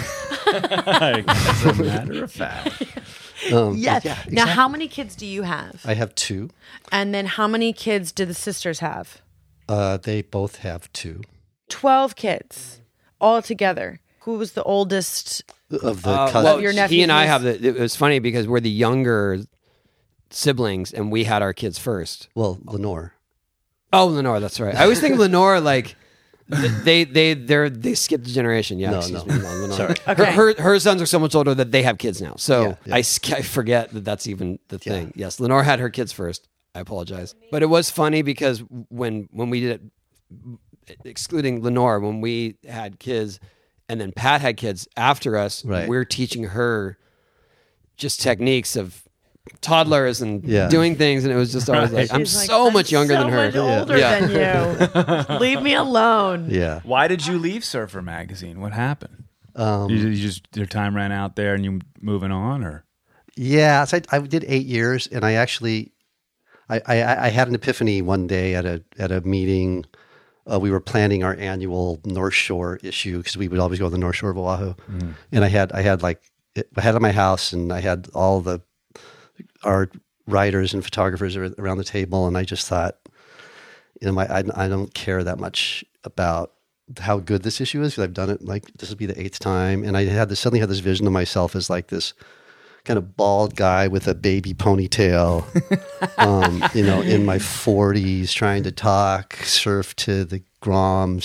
As a matter of fact. Yes. Yeah, Now, how many kids do you have? I have 2. And then how many kids do the sisters have? They both have 2 12 kids all together. Who was the oldest? of the Well, cousins. your he nephews? and I have it was funny because we're the younger siblings and we had our kids first. Well, Lenore. Oh, Lenore, that's right. I always think Lenore like they skipped a generation. Yeah, No, excuse no. me, Lenore. Sorry. Okay. Her sons are so much older that they have kids now. So Yeah. I forget that that's even the thing. Yes, Lenore had her kids first. I apologize, but it was funny because when we did it, excluding Lenore, when we had kids, and then Pat had kids after us, Right. we're teaching her just techniques of toddlers and Yeah. doing things, and it was just always like, I'm She's like, so much younger than her. So much older Yeah. than you. Leave me alone. Yeah. Why did you leave Surfer Magazine? What happened? You just your time ran out there and you moving on, or Yeah. So I did 8 years, and I actually, I had an epiphany one day at a meeting. We were planning our annual North Shore issue because we would always go to the North Shore of Oahu, and I had it at my house, and I had all our writers and photographers around the table, and I just thought, I don't care that much about how good this issue is because I've done it like this would be the 8th time, and I suddenly had this vision of myself as like this kind of bald guy with a baby ponytail, in my 40s, trying to surf to the Groms,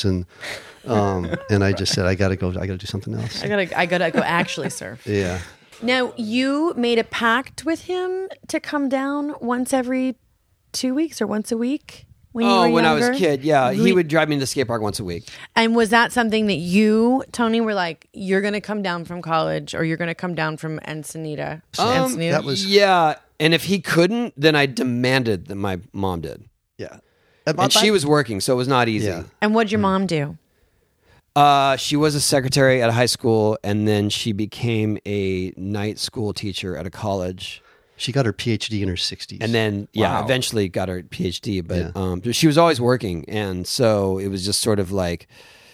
and I just said, I got to do something else. I gotta go actually surf. Yeah. Now, you made a pact with him to come down once every 2 weeks or once a week when you were When I was a younger? kid, yeah, he We- would drive me to the skate park once a week. And was that something that you, Tony, were like, you're going to come down from college or you're going to come down from Encinita? Encinita? that was- Yeah, and if he couldn't, then I demanded that my mom did, Yeah. and she was working, so it was not easy. Yeah. And what'd your mom do? She was a secretary at a high school, and then she became a night school teacher at a college. She got her PhD in her 60s. And then, Wow. eventually got her PhD. But she was always working, and so it was just sort of like,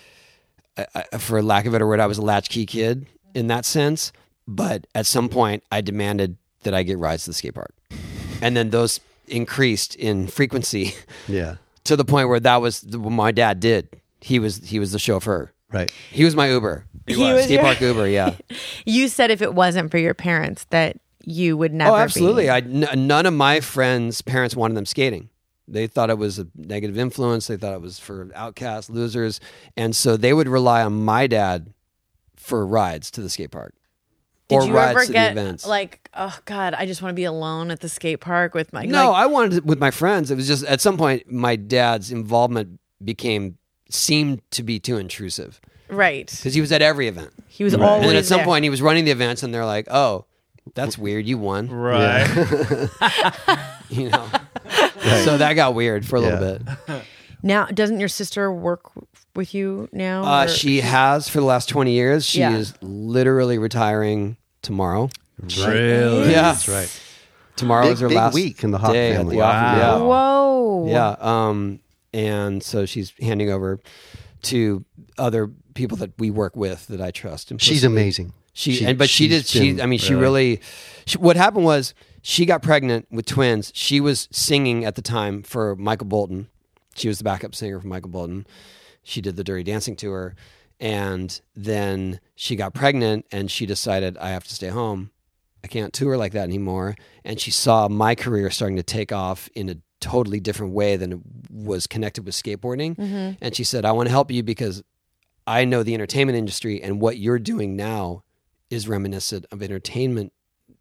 for lack of a better word, I was a latchkey kid in that sense. But at some point, I demanded that I get rides to the skate park, and then those increased in frequency Yeah. to the point where that was what my dad did. He was the chauffeur. Right. He was my Uber. He was skate your- park Uber. Yeah. You said if it wasn't for your parents that you would never Oh, absolutely. be. None of my friends' parents wanted them skating. They thought it was a negative influence. They thought it was for outcasts, losers. And so they would rely on my dad for rides to the skate park. Did or you rides ever to get the events. like, oh God, I just want to be alone at the skate park with my No, like, I wanted it with my friends. It was just at some point my dad's involvement seemed to be too intrusive right. because he was at every event. He was And always then at some there. point he was running the events and they're like, "Oh, that's weird. You won." right? You know. So that got weird for a little Yeah. bit. Now, doesn't your sister work with you now? or- She has for the last 20 years. She Yeah. is literally retiring tomorrow. Really? Yeah. That's right. Tomorrow is her Big last week in the Hawk day at family. the office. Wow. Whoa. Yeah. Yeah. And so she's handing over to other people that we work with that I trust. She's amazing. She what happened was she got pregnant with twins. She was singing at the time for Michael Bolton. She was the backup singer for Michael Bolton. She did the Dirty Dancing tour, and then she got pregnant and she decided I have to stay home I can't tour like that anymore. And she saw my career starting to take off in a totally different way than it was connected with skateboarding. And she said, I want to help you because I know the entertainment industry, and what you're doing now is reminiscent of entertainment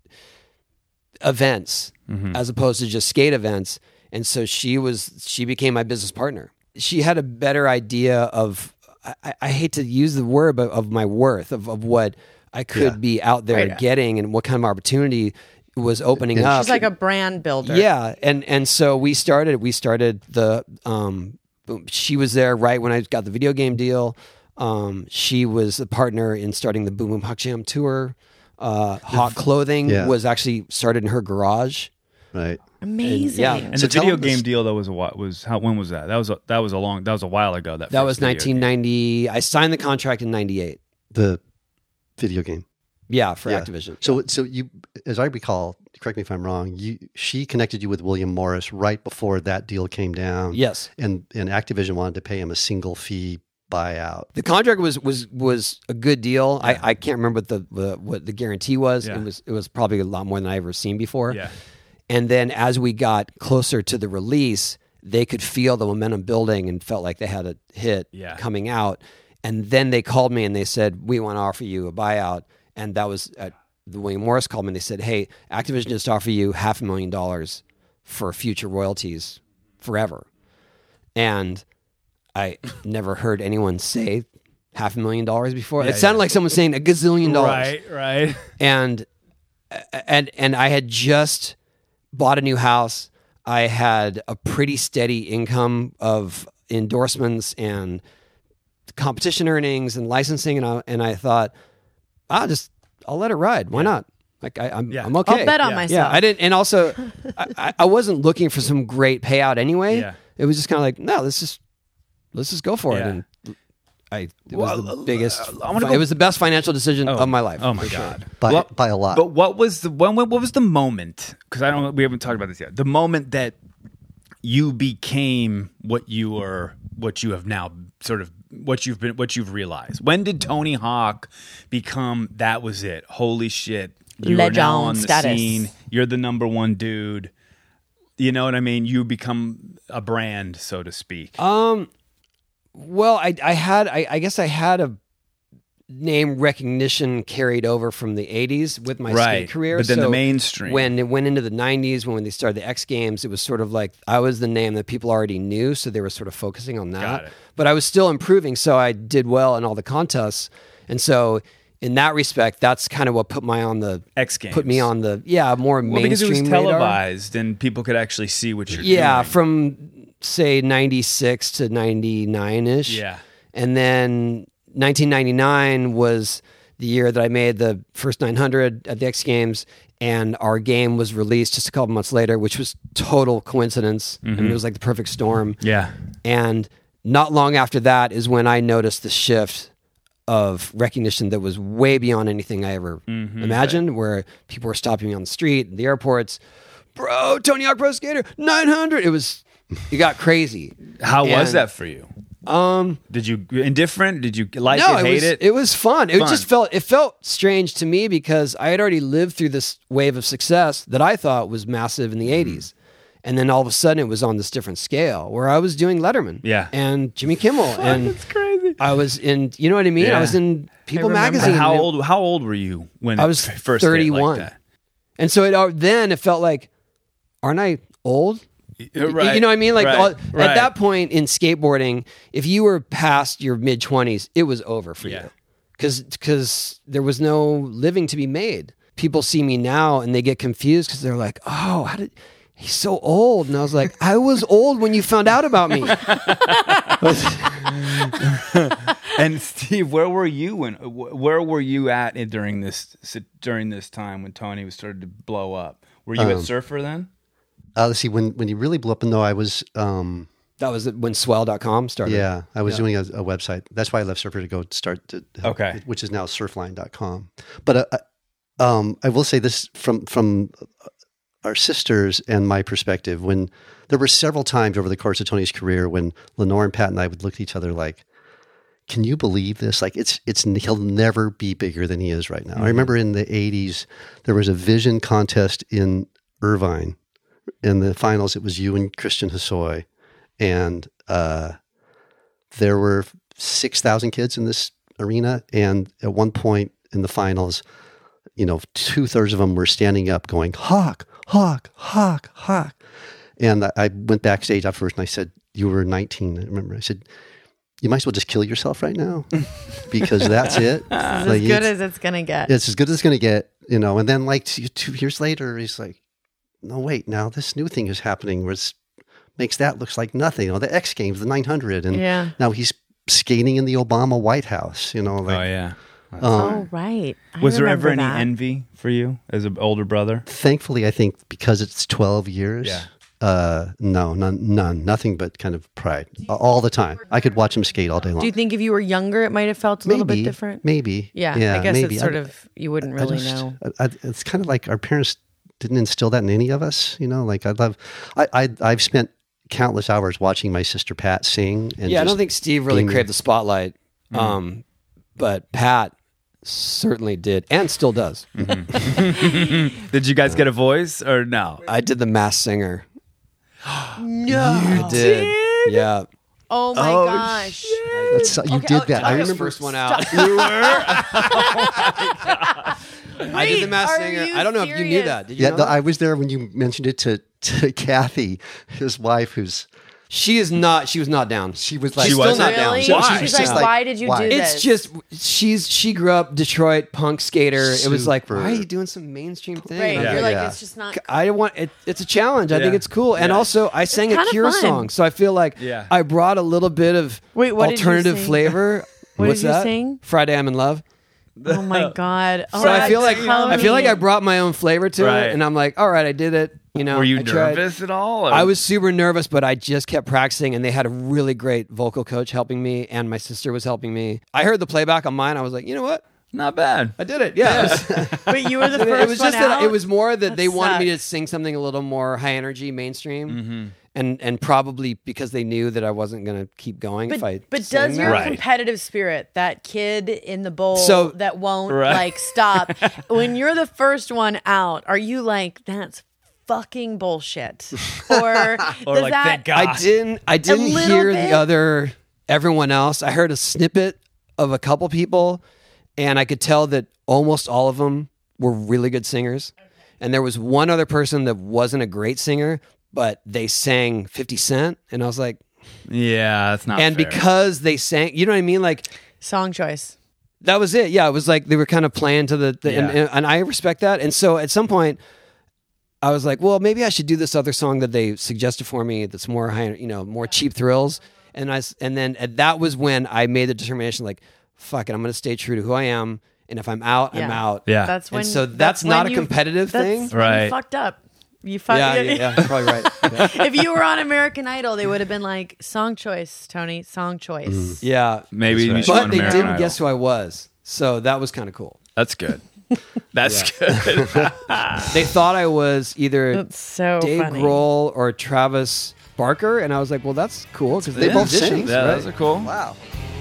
events as opposed to just skate events. And so she became my business partner. She had a better idea of, I hate to use the word, but of my worth, of what I could be out there getting and what kind of opportunity was opening up. She's like a brand builder. Yeah. And so we started the, she was there right when I got the video game deal. She was a partner in starting the Boom Boom Huck Jam tour. Hawk Clothing was actually started in her garage. Right. Amazing. And the video game deal though when was that? That was a while ago. That was 1990. I signed the contract in 98. The video game. Yeah, for Activision. So you, as I recall, correct me if I'm wrong, she connected you with William Morris right before that deal came down. Yes. And Activision wanted to pay him a single fee buyout. The contract was a good deal. Yeah. I can't remember what the guarantee was. Yeah. It was probably a lot more than I ever seen before. Yeah. And then as we got closer to the release, they could feel the momentum building and felt like they had a hit coming out. And then they called me and they said, we want to offer you a buyout. And that was the William Morris called me and they said, hey, Activision just offer you $500,000 for future royalties forever. And I never heard anyone say $500,000 before. It sounded like someone saying $1 gazillion. Right. And I had just bought a new house. I had a pretty steady income of endorsements and competition earnings and licensing, and I thought, I'll let it ride. Why not? Like I'm okay. I'll bet on myself. Yeah, I didn't, and also I wasn't looking for some great payout anyway. Yeah. It was just kind of like, no, let's just go for it. And it was the biggest. It was the best financial decision of my life. Oh my God, by a lot. But what was the moment? Because we haven't talked about this yet. The moment that you became what you have now sort of what you've realized. When did Tony Hawk become that was it? Holy shit. You are now on the scene. You're the number one dude. You know what I mean? You become a brand, so to speak. Well, I guess I had a name recognition carried over from the 80s with my skate career. But then the mainstream. When it went into the 90s, when they started the X Games, it was sort of like I was the name that people already knew, so they were sort of focusing on that. Got it. But I was still improving, so I did well in all the contests. And so in that respect, that's kind of what put me on the X Games. Put me on the more mainstream because it was radar. televised and people could actually see what you're doing. Yeah, from say 96 to 99-ish. Yeah. And then 1999 was the year that I made the first 900 at the X Games, and our game was released just a couple months later, which was total coincidence. I mean, it was like the perfect storm. Yeah. And not long after that is when I noticed the shift of recognition that was way beyond anything I ever imagined, where people were stopping me on the street, the airports. Bro, Tony Hawk Pro Skater, 900. It got crazy. How was that for you? Did you indifferent? Did you like it, hate it? It was fun. It just felt strange to me because I had already lived through this wave of success that I thought was massive in the 80s. And then all of a sudden it was on this different scale where I was doing Letterman and Jimmy Kimmel. And that's crazy. I was in, you know what I mean? Yeah. I was in People magazine. How old were you when I was first 31? Like that? And so then it felt like, aren't I old? Right. You know what I mean? Like right. At that point in skateboarding, if you were past your mid-20s, it was over for you. Because there was no living to be made. People see me now and they get confused because they're like, oh, he's so old. And I was like, I was old when you found out about me. And Steve, where were you at during this time when Tony was started to blow up? Were you at Surfer then? Let's see, when you really blew up, no, I was... that was when Swell.com started. Yeah, I was doing a website. That's why I left Surfer to go start which is now Surfline.com. But I will say this from our sisters and my perspective, when there were several times over the course of Tony's career when Lenore and Pat and I would look at each other like, can you believe this? Like he'll never be bigger than he is right now. I remember in the 80s, there was a vision contest in Irvine. In the finals, it was you and Christian Hosoi. And there were 6,000 kids in this arena. And at one point in the finals, 2/3 of them were standing up going, Hawk, Hawk, Hawk, Hawk. And I went backstage afterwards and I said, you were 19. I remember I said, you might as well just kill yourself right now because that's it. As good as it's going to get. It's as good as it's going to get, And then like 2 years later, he's like, no, wait, now this new thing is happening where it makes that looks like nothing. The X Games, the 900. And now he's skating in the Obama White House, Oh, yeah. Right. Was there ever any envy for you as an older brother? Thankfully, I think because it's 12 years. Yeah. No, none, nothing but kind of pride all the time. I could watch him skate all day long. Do you think if you were younger, it might have felt a little bit different? Maybe. Yeah, I guess maybe. it's sort of, you wouldn't really know. It's kind of like our parents didn't instill that in any of us, like I've spent countless hours watching my sister Pat sing. And I don't think Steve really craved the spotlight. But Pat certainly did and still does. Did you guys get a voice or no? I did the Masked Singer. No. You did. Yeah. Oh my gosh. You did that. I remember first one out. You were? I did the Masked Singer. I don't know if you knew that. Did you know that? I was there when you mentioned it to Kathy, his wife, who's... She was not down. She was like... She's still not down. Really? Why? She's like, why did you do this? It's just, she grew up Detroit punk skater. It was like, Super. why are you doing some mainstream thing? Right. And I'm You're like, like, it's just not... I want it. It's a challenge. I think it's cool. And also, I sang a kinda Cure fun. song, so I feel like I brought a little bit of Wait, what did you alternative sing? flavor. What What's did you that? sing? Friday I'm in Love. Oh my God. So I feel like I brought my own flavor to Right. it, and I'm like, all right, I did it. Were you I tried. nervous at all? Or? I was super nervous, but I just kept practicing, and they had a really great vocal coach helping me, and my sister was helping me. I heard the playback on mine. I was like, you know what? Not bad. I did it. Yeah. But you were the first It was just one out? that it was more that they wanted me to sucks. sing something a little more high energy, mainstream, and probably because they knew that I wasn't going to keep going if I. But sang does that. your Right. competitive spirit, that kid in the bowl So- that won't Right. like stop, when you're the first one out, are you like, that's fucking bullshit? Or does like, that, thank God. I didn't little hear bit? the other everyone else. I heard a snippet of a couple people, and I could tell that almost all of them were really good singers. And there was one other person that wasn't a great singer, but they sang 50 Cent, and I was like, Yeah, that's not and fair. because they sang, you know what I mean? Like song choice? that was it. Yeah, it was like they were kind of playing to the and I respect that. And so at some point, I was like, well, maybe I should do this other song that they suggested for me that's more high, more Cheap Thrills. And then that was when I made the determination, like, fuck it, I'm going to stay true to who I am. And if I'm out, I'm out. Yeah. That's when. And so that's not when a competitive thing. That's when Right. You fucked up. You Yeah, probably right. Yeah. If you were on American Idol, they would have been like, song choice, Tony, song choice. Yeah. Maybe you should But win they American didn't Idol. guess who I was. So that was kind of cool. That's good. That's good. They thought I was either That's so Dave funny. Grohl or Travis Barker, and I was like, well, that's cool because They both sing. musicians, Yeah, right? those are cool. Wow.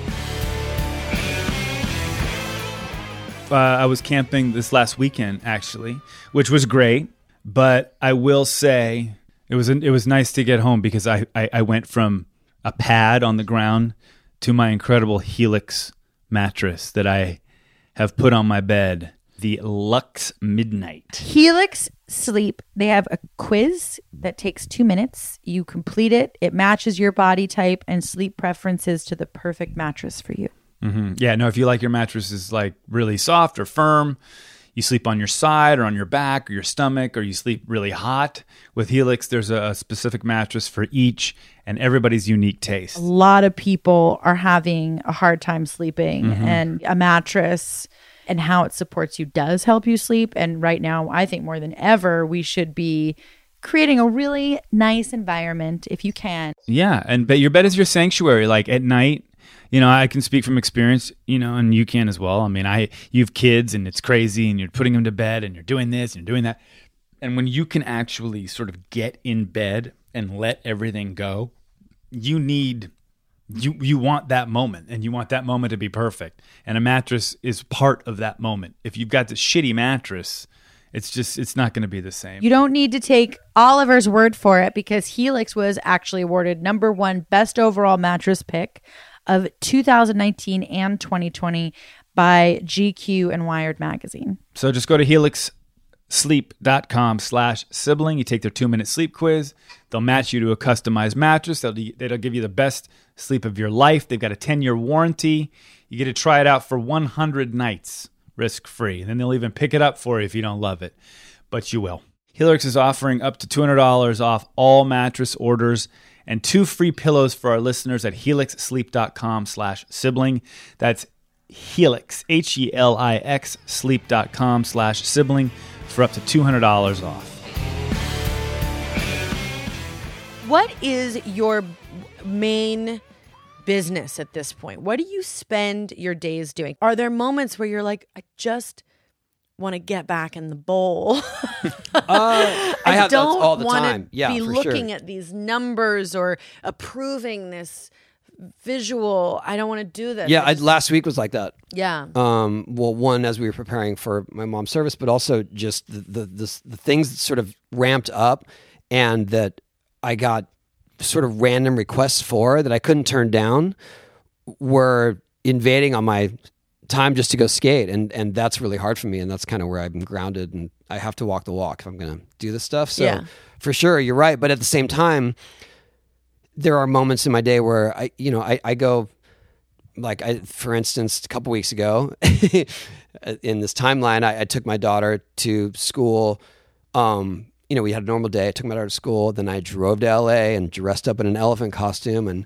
I was camping this last weekend, actually, which was great. But I will say it was nice to get home because I went from a pad on the ground to my incredible Helix mattress that I have put on my bed, the Lux Midnight. Helix Sleep, they have a quiz that takes 2 minutes. You complete it. It matches your body type and sleep preferences to the perfect mattress for you. Mm-hmm. Yeah, no, if you like your mattress is like really soft or firm, you sleep on your side or on your back or your stomach, or you sleep really hot. With Helix, there's a specific mattress for each and everybody's unique taste. A lot of people are having a hard time sleeping, and a mattress and how it supports you does help you sleep. And right now, I think more than ever, we should be creating a really nice environment if you can. Yeah, but your bed is your sanctuary. Like at night, I can speak from experience, and you can as well. I mean, you have kids and it's crazy and you're putting them to bed and you're doing this and you're doing that. And when you can actually sort of get in bed and let everything go, you need you want that moment, and you want that moment to be perfect. And a mattress is part of that moment. If you've got the shitty mattress, it's not going to be the same. You don't need to take Oliver's word for it, because Helix was actually awarded #1 best overall mattress pick of 2019 and 2020 by GQ and Wired magazine. So just go to helixsleep.com/sibling. You take their 2-minute sleep quiz. They'll match you to a customized mattress. They'll give you the best sleep of your life. They've got a 10-year warranty. You get to try it out for 100 nights, risk-free. And then they'll even pick it up for you if you don't love it. But you will. Helix is offering up to $200 off all mattress orders and 2 free pillows for our listeners at helixsleep.com/sibling. That's Helix, HELIX, sleep.com/sibling for up to $200 off. What is your main business at this point? What do you spend your days doing? Are there moments where you're like, I just want to get back in the bowl? I have that all the time. Yeah, be for looking sure. at these numbers or approving this visual. I don't want to do this. Yeah, last week was like that. Yeah. Well, one, as we were preparing for my mom's service, but also just the things that sort of ramped up, and that I got sort of random requests for that I couldn't turn down, were invading on my time just to go skate, and that's really hard for me, and that's kind of where I'm grounded, and I have to walk the walk if I'm going to do this stuff. So Yeah. for sure, you're right, but at the same time, there are moments in my day where I go, like, for instance, a couple weeks ago, in this timeline, I took my daughter to school. We had a normal day. I took my daughter to school. Then I drove to LA and dressed up in an elephant costume and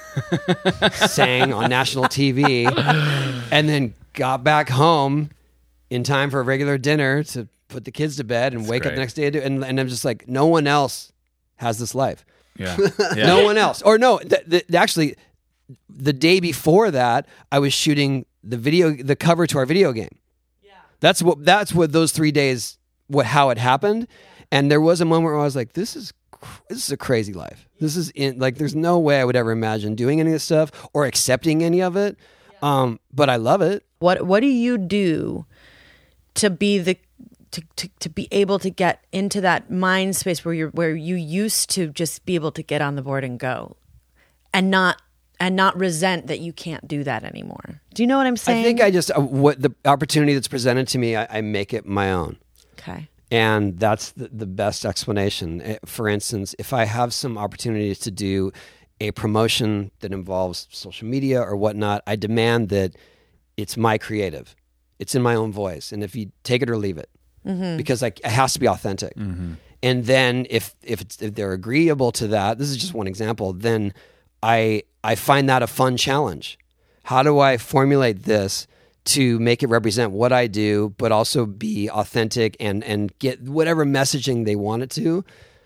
sang on national TV, and then got back home in time for a regular dinner to put the kids to bed and wake up the next day. And I'm just like, no one else has this life. Yeah. No one else. Or no, actually, the day before that, I was shooting the cover to our video game. Yeah. That's what those 3 days, how it happened. And there was a moment where I was like, this is a crazy life. This is there's no way I would ever imagine doing any of this stuff or accepting any of it. But I love it. What do you do to be to be able to get into that mind space where you used to just be able to get on the board and go, and not resent that you can't do that anymore? Do you know what I'm saying? I think I just what the opportunity that's presented to me, I make it my own. Okay. And that's the best explanation. For instance, if I have some opportunities to do a promotion that involves social media or whatnot, I demand that it's my creative. It's in my own voice. And if you take it or leave it, because it has to be authentic. Mm-hmm. And then if they're agreeable to that, this is just one example, then I find that a fun challenge. How do I formulate this to make it represent what I do, but also be authentic and get whatever messaging they want it to,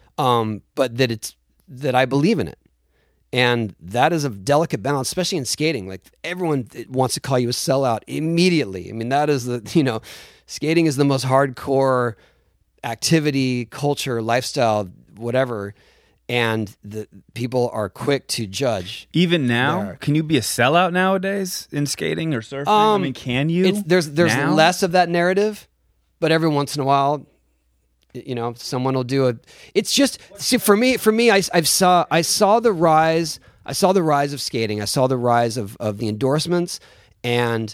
but that I believe in it. And that is a delicate balance, especially in skating. Like, everyone wants to call you a sellout immediately. I mean, that is skating is the most hardcore activity, culture, lifestyle, whatever. And the people are quick to judge. Even now, can you be a sellout nowadays in skating or surfing? I mean, can you? There's now? less of that narrative, but every once in a while, someone will do it. It's just, see, for me, I saw the rise. I saw the rise of skating. I saw the rise of the endorsements and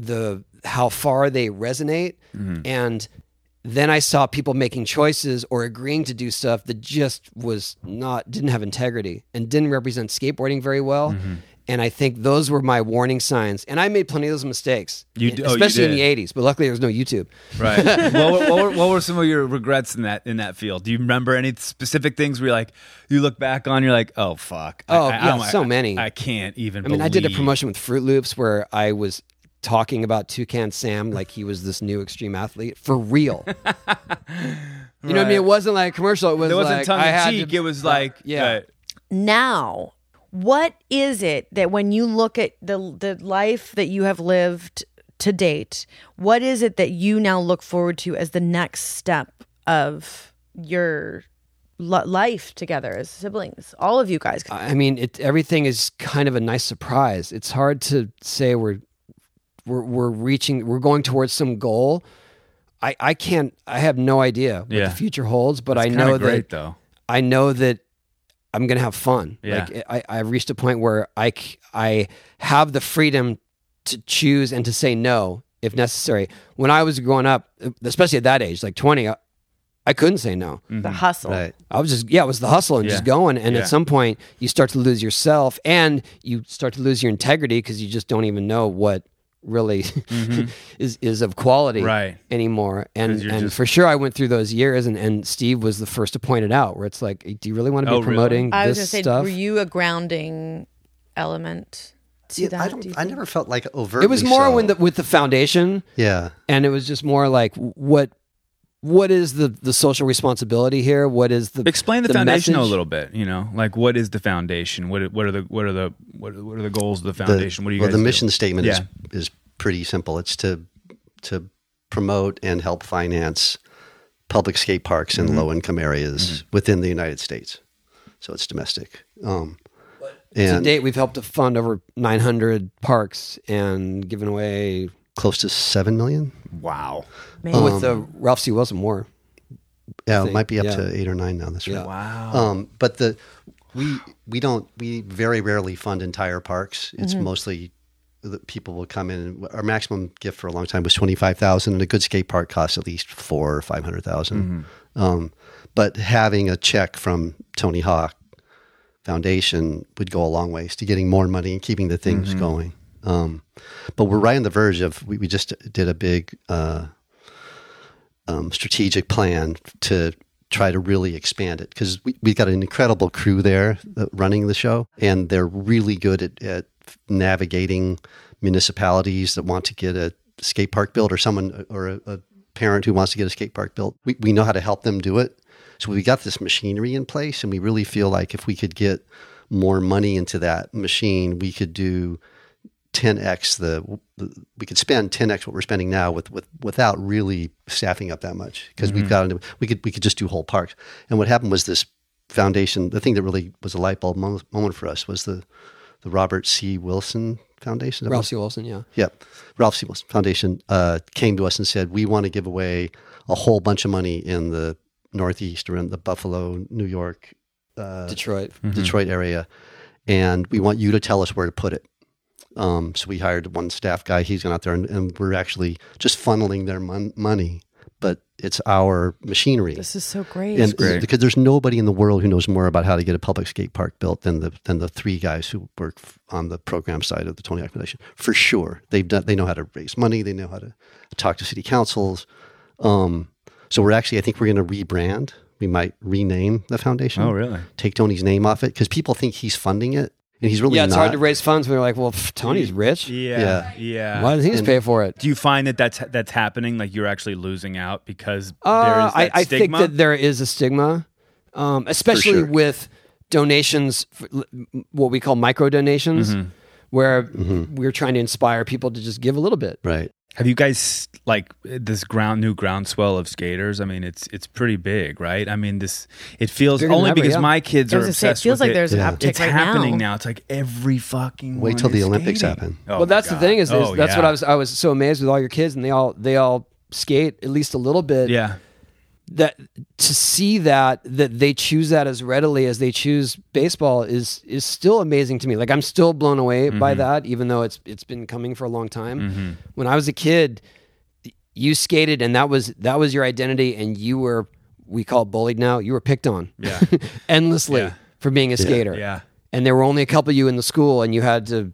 how far they resonate. Mm-hmm. And then I saw people making choices or agreeing to do stuff that just didn't have integrity and didn't represent skateboarding very well. Mm-hmm. And I think those were my warning signs. And I made plenty of those mistakes, especially in the 80s. But luckily, there was no YouTube. Right. what were some of your regrets in that field? Do you remember any specific things where you look back on, you're like, oh, fuck. So many. I can't even I did a promotion with Fruit Loops where I was talking about Toucan Sam like he was this new extreme athlete for real. You know what I mean? It wasn't like a commercial. It wasn't tongue in cheek. It was yeah. Now, what is it that when you look at the life that you have lived to date, what is it that you now look forward to as the next step of your life together as siblings. All of you guys. I mean, everything is kind of a nice surprise. It's hard to say we're going towards some goal. I have no idea what the future holds, but I know great, that though. I know that I'm going to have fun. Yeah. Like I've reached a point where I have the freedom to choose and to say no if necessary. When I was growing up, especially at that age, like 20, I couldn't say no. The hustle. Right. I was just, it was the hustle and just going. And at some point you start to lose yourself and you start to lose your integrity because you just don't even know what really is of quality anymore. And for sure I went through those years and Steve was the first to point it out, where it's like, do you really want to be promoting I was this going to say, stuff? were you a grounding element to that? I never felt like overtly. It was more so. with the foundation. Yeah. And it was just more like, what is the social responsibility here? What is the explain the foundation message? a little bit? You know, like what is the foundation? What are the goals of the foundation? What do you guys the do? mission statement is pretty simple. It's to promote and help finance public skate parks in low income areas within the United States. So it's domestic. To date, we've helped to fund over 900 parks and given away close to 7 million. Wow. With the Ralph C. Wilson Moore. Yeah, it might be up to 8 or 9 now. That's right. Wow. But we very rarely fund entire parks. It's mostly the people will come in. Our maximum gift for a long time was $25,000, and a good skate park costs at least $400,000 or $500,000. But having a check from Tony Hawk Foundation would go a long ways to getting more money and keeping the things going. But we're right on the verge of, we just did a big strategic plan to try to really expand it, because we got an incredible crew there running the show, and they're really good at navigating municipalities that want to get a skate park built, or someone or a parent who wants to get a skate park built. We know how to help them do it. So we got this machinery in place, and we really feel like if we could get more money into that machine, we could do 10x we could spend 10x what we're spending now without really staffing up that much, because we could just do whole parks. And what happened was this foundation, the thing that really was a light bulb moment for us was the Robert C. Wilson Foundation. Ralph C. Wilson, yeah. Yep. Ralph C. Wilson Foundation came to us and said, we want to give away a whole bunch of money in the Northeast, or in the Buffalo, New York, Detroit area. And we want you to tell us where to put it. So we hired one staff guy. He's gone out there, and we're actually just funneling their money, but it's our machinery. This is so great. And because there's nobody in the world who knows more about how to get a public skate park built than the three guys who work on the program side of the Tony Hawk Foundation. For sure, they know how to raise money. They know how to talk to city councils. So we're actually, I think we're going to rebrand. We might rename the foundation. Oh, really? Take Tony's name off it, because people think he's funding it, and he's really not. It's hard to raise funds when you're like, well, Tony's rich. Yeah. Why doesn't he just pay for it? Do you find that that's happening? Like you're actually losing out because there is that I think stigma? that there is a stigma, especially with donations, what we call micro donations, where we're trying to inspire people to just give a little bit. Right. Have you guys, like, this new groundswell of skaters? I mean, it's pretty big, right? I mean, it feels bigger than only ever, because my kids I are was gonna say, obsessed it feels with like there's an uptick It's right happening now. now. It's like every fucking Wait one till the is Olympics skating. happen. Oh, Well, that's my the thing is God. that's what I was so amazed with all your kids, and they all skate at least a little bit. Yeah. That to see that they choose that as readily as they choose baseball is still amazing to me. Like, I'm still blown away by that, even though it's been coming for a long time. When I was a kid, you skated, and that was your identity, and you were, we call it bullied now, you were picked on endlessly for being a skater. Yeah. And there were only a couple of you in the school, and you had to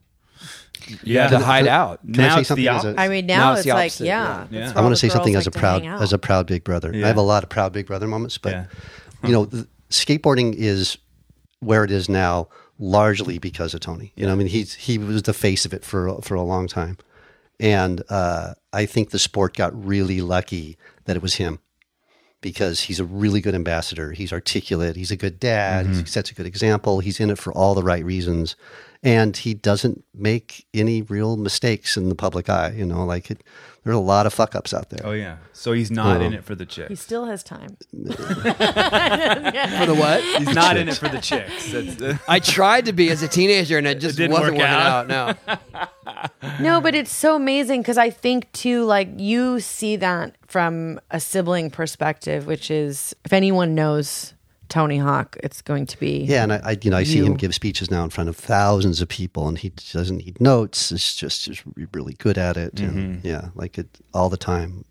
hide out. Can I Now say it's something the as a- opposite. I mean, Now now it's it's the like, opposite, yeah. yeah. that's I where all want the to say girls something like to hang out. as a proud big brother. Yeah. I have a lot of proud big brother moments, but Yeah. you know, skateboarding is where it is now largely because of Tony. You know, I mean, he was the face of it for a long time, and I think the sport got really lucky that it was him, because he's a really good ambassador. He's articulate. He's a good dad. He sets a good example. He's in it for all the right reasons. And he doesn't make any real mistakes in the public eye. You know, like there are a lot of fuck ups out there. Oh yeah. So he's not in it for the chicks. He still has time. For the what? He's not in it for the chicks. That's, I tried to be as a teenager, and it just didn't wasn't work working out. out. No. No, but it's so amazing because I think too, like you see that from a sibling perspective, which is if anyone knows Tony Hawk, it's going to be Yeah, and I see you. him give speeches now in front of thousands of people, and he doesn't need notes. It's just really good at it, and yeah, like it all the time.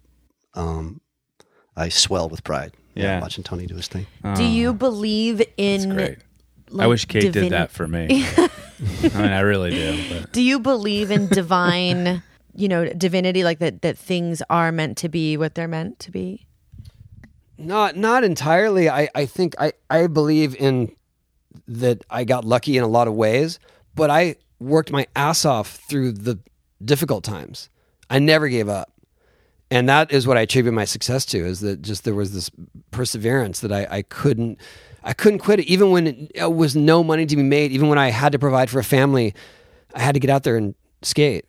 I swell with pride. Yeah. Watching Tony do his thing. Do you believe in? great. Like, I wish Kate did divin- that for me. I mean, I really do. But. Do you believe in divine, divinity, like that things are meant to be what they're meant to be? Not entirely. I think I believe in that I got lucky in a lot of ways, but I worked my ass off through the difficult times. I never gave up. And that is what I attribute my success to, is that just there was this perseverance that I couldn't quit it. Even when it was no money to be made, even when I had to provide for a family, I had to get out there and skate.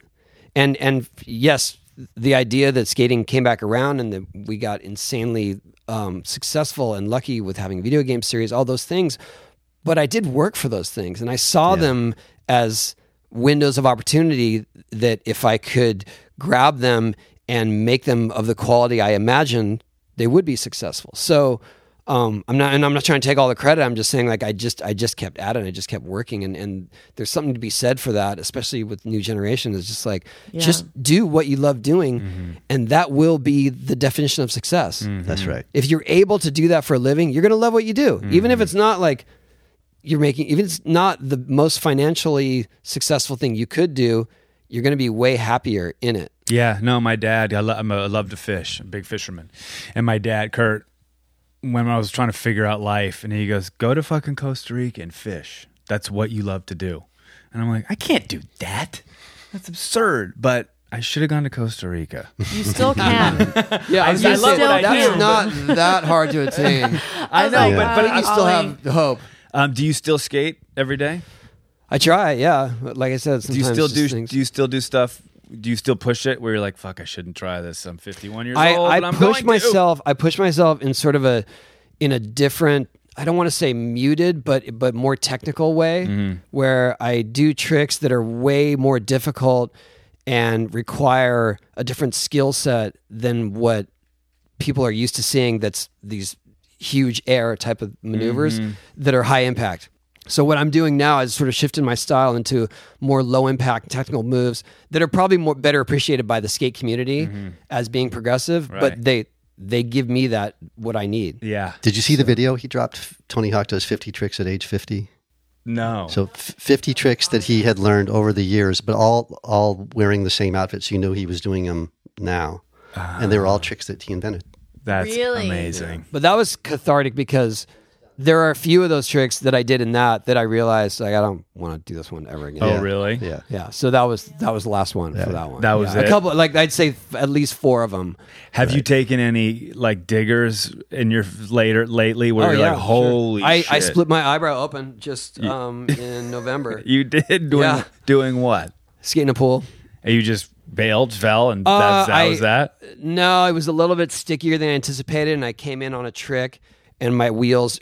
And yes, the idea that skating came back around and that we got insanely successful and lucky with having a video game series, all those things. But I did work for those things, and I saw them as windows of opportunity that if I could grab them and make them of the quality I imagined, they would be successful. So I'm not trying to take all the credit. I'm just saying, like, I just kept at it. I just kept working, and there's something to be said for that, especially with new generation. It's just like, just do what you love doing, and that will be the definition of success. That's right. If you're able to do that for a living, you're going to love what you do, even if it's not like even if it's not the most financially successful thing you could do. You're going to be way happier in it. Yeah, no, my dad, I love to fish, I'm a big fisherman. And my dad, Kurt, when I was trying to figure out life, and he goes, go to fucking Costa Rica and fish. That's what you love to do. And I'm like, I can't do that. That's absurd. But I should have gone to Costa Rica. You still can. Yeah, I was gonna love say, what I that's do. not that hard to attain. I know, like, but You still have hope. do you still skate every day? I try, yeah. But like I said, Do you sometimes still just do? things. Do you still do stuff? Do you still push it? Where you're like, "Fuck, I shouldn't try this. I'm 51 years old. I But I'm push going myself. I push myself in sort of a different. I don't want to say muted, but more technical way, where I do tricks that are way more difficult and require a different skill set than what people are used to seeing. That's these huge air type of maneuvers that are high impact. So what I'm doing now is sort of shifting my style into more low impact technical moves that are probably better appreciated by the skate community as being progressive, but they give me what I need. Yeah. Did you see the video he dropped? Tony Hawk does 50 tricks at age 50. No. So 50 tricks that he had learned over the years, but all wearing the same outfit, so you knew he was doing them now. And they were all tricks that he invented. That's Really? amazing. But that was cathartic because there are a few of those tricks that I did in that I realized, like, I don't want to do this one ever again. Oh, Yeah. really? Yeah. Yeah, so that was the last one for that one. That was a it? couple, like I'd say at least 4 of them. Have you taken any like diggers in your lately where you're like, holy I shit? split my eyebrow open just in November. You did doing what? Skating a pool. And you just bailed, fell, and that was that? No, it was a little bit stickier than I anticipated, and I came in on a trick, and my wheels,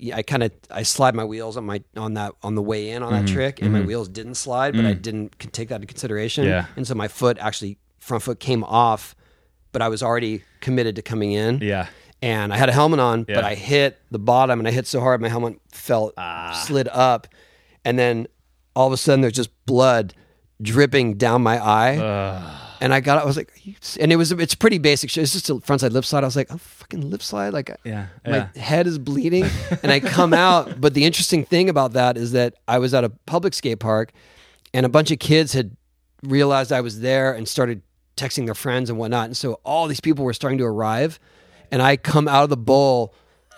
I slide my wheels on the way in on that trick, and my wheels didn't slide, but I didn't take that into consideration, Yeah. and so my front foot came off, but I was already committed to coming in, Yeah. and I had a helmet on, Yeah. but I hit the bottom, and I hit so hard my helmet slid up, and then all of a sudden there's just blood dripping down my eye. And I was like, and it's pretty basic shit. It's just a frontside lip slide. I was like, oh, fucking lip slide. Like, my head is bleeding, and I come out. But the interesting thing about that is that I was at a public skate park, and a bunch of kids had realized I was there and started texting their friends and whatnot. And so all these people were starting to arrive, and I come out of the bowl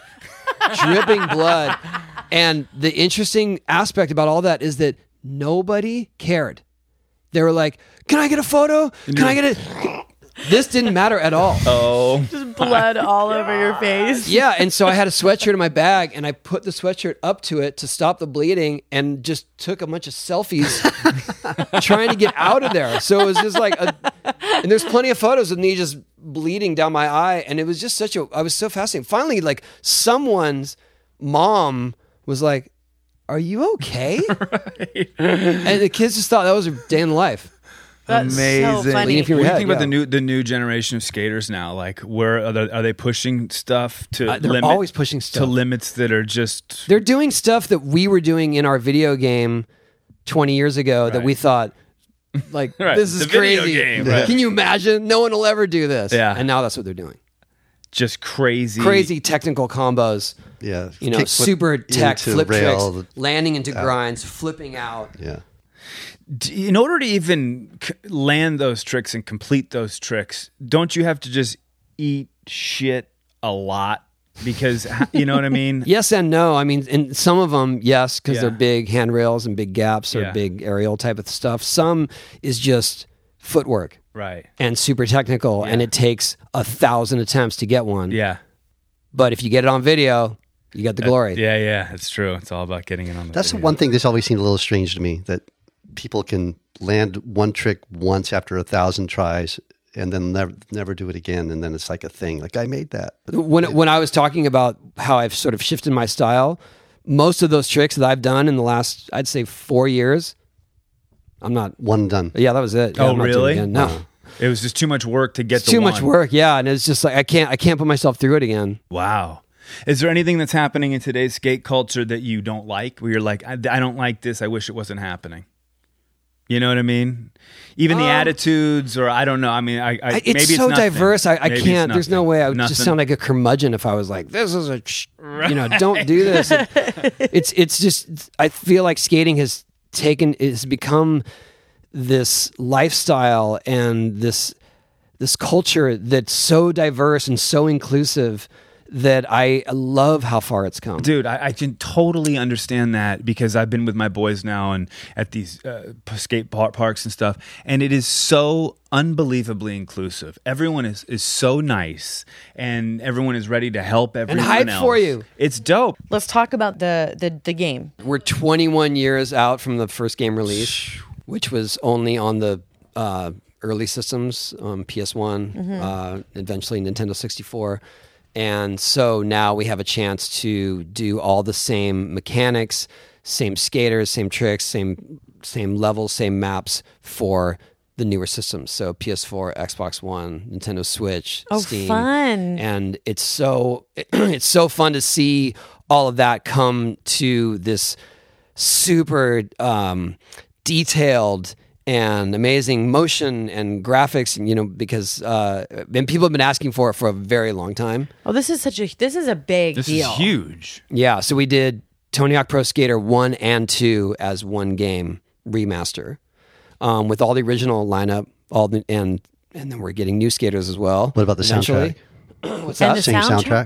dripping blood. And the interesting aspect about all that is that nobody cared. They were like, can I get a photo? Can I get it? This didn't matter at all. Oh, Blood all over your face. Yeah, and so I had a sweatshirt in my bag, and I put the sweatshirt up to it to stop the bleeding, and just took a bunch of selfies trying to get out of there. So it was just like, and there's plenty of photos of me just bleeding down my eye, and it was just I was so fascinated. Finally, like someone's mom was like, "Are you okay?" Right. And the kids just thought that was a day in the life. That's amazing. so funny. What do you think about Yeah. the new generation of skaters now? Like, where are they pushing stuff to They're always pushing stuff to limits that are just They're doing stuff that we were doing in our video game 20 years ago that Right. we thought, like, Right. this is The video crazy. game, right. Can you imagine? No one will ever do this. Yeah. And now that's what they're doing. just crazy. Crazy technical combos. Yeah. You know, Kickflip super tech into flip rail. tricks, landing into grinds, flipping out. Yeah. In order to even land those tricks and complete those tricks, don't you have to just eat shit a lot? Because you know what I mean? Yes and no. I mean, in some of them, yes, because Yeah. they're big handrails and big gaps or Yeah. big aerial type of stuff. Some is just footwork Right. and super technical, and it takes 1,000 attempts to get one. Yeah. But if you get it on video, you got the glory. Yeah, it's true. It's all about getting it on the That's the video. one thing that's always seemed a little strange to me, that people can land one trick once after 1,000 tries and then never do it again. And then it's like a thing. Like, I made that. When I was talking about how I've sort of shifted my style, most of those tricks that I've done in the last, I'd say 4 years, I'm not. One and done. Yeah, that was it. Yeah, Oh, I'm not doing it really? again. No, It was just too much work to get it's the too one. much work. Yeah, and it's just like I can't put myself through it again. Wow. Is there anything that's happening in today's skate culture that you don't like? Where you're like, I don't like this. I wish it wasn't happening. You know what I mean? Even the attitudes, or I don't know. I mean, It's maybe so nothing. diverse. I Maybe it's can't. There's no nothing. way I would Nothing. just sound like a curmudgeon if I was like, "This is don't do this." It's just. I feel like skating has become this lifestyle and this culture that's so diverse and so inclusive that I love how far it's come. Dude, I can totally understand that, because I've been with my boys now and at these skate parks and stuff, and it is so unbelievably inclusive. Everyone is so nice, and everyone is ready to help everyone hype else. for you. It's dope. Let's talk about the game. We're 21 years out from the first game release, which was only on the early systems, PS1, eventually Nintendo 64. And so now we have a chance to do all the same mechanics, same skaters, same tricks, same levels, same maps for the newer systems. So PS4, Xbox One, Nintendo Switch, Oh, Steam. fun. And it's so fun to see all of that come to this super detailed and amazing motion and graphics, because and people have been asking for it for a very long time. Oh, this is a big This deal. is huge. Yeah, so we did Tony Hawk Pro Skater 1 and 2 as one game remaster, with all the original lineup, and then we're getting new skaters as well. What about the eventually. soundtrack? What's And that? the Same soundtrack?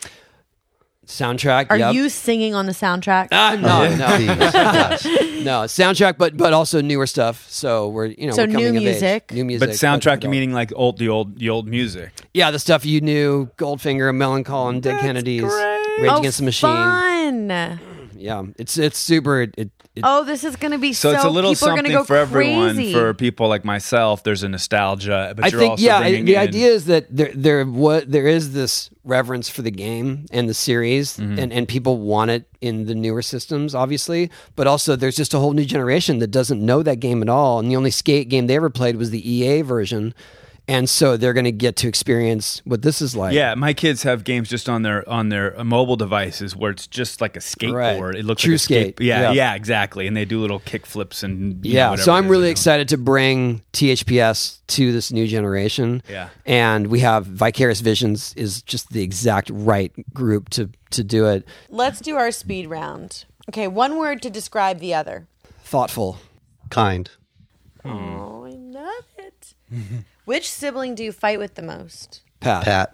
Soundtrack. Are yep. you singing on the soundtrack? No. Please, yes. No, soundtrack, but also newer stuff. So we're So we're coming new of age. music. New music. But soundtrack, but you meaning like the old music? yeah, the stuff you knew: Goldfinger, Millencolin, Dead Kennedys, Rage Against the Machine. Fun. Yeah, it's super. Oh, this is going to be So it's a little people are something gonna go for everyone. crazy. For people like myself, there's a nostalgia, but I you're think also yeah. bringing The in, idea is that there is this reverence for the game and the series, Mm-hmm. and people want it in the newer systems, obviously. But also, there's just a whole new generation that doesn't know that game at all, and the only skate game they ever played was the EA version. And so they're going to get to experience what this is like. Yeah, my kids have games just on their mobile devices where it's just like a skateboard. Right. It looks True like a skate. Yeah, Yeah. exactly. And they do little kick flips and Yeah, whatever so it I'm is really they're doing. excited to bring THPS to this new generation. Yeah. And we have Vicarious Visions is just the exact right group to do it. Let's do our speed round. Okay, one word to describe the other. Thoughtful. Kind. Oh, I love it. Which sibling do you fight with the most? Pat.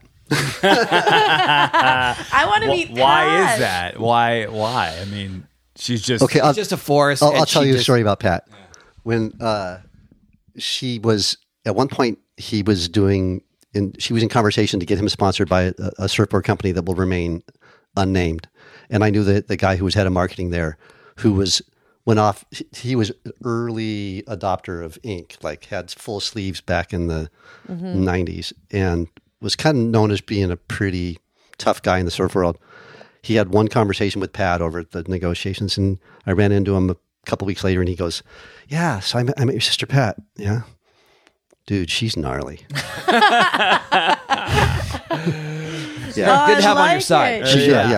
I want to meet Why Pat. is that? Why? I mean, she's just Okay, It's just a force. I'll and tell she you a just- story about Pat. When she was at one point he was doing, she was in conversation to get him sponsored by a surfboard company that will remain unnamed. And I knew that the guy who was head of marketing there, went off. He was an early adopter of ink, like had full sleeves back in the 90s, and was kind of known as being a pretty tough guy in the surf world. He had one conversation with Pat over at the negotiations, and I ran into him a couple weeks later, and he goes, "Yeah, so I met your sister Pat. Yeah, dude, she's gnarly." Yeah, Good to have on your side.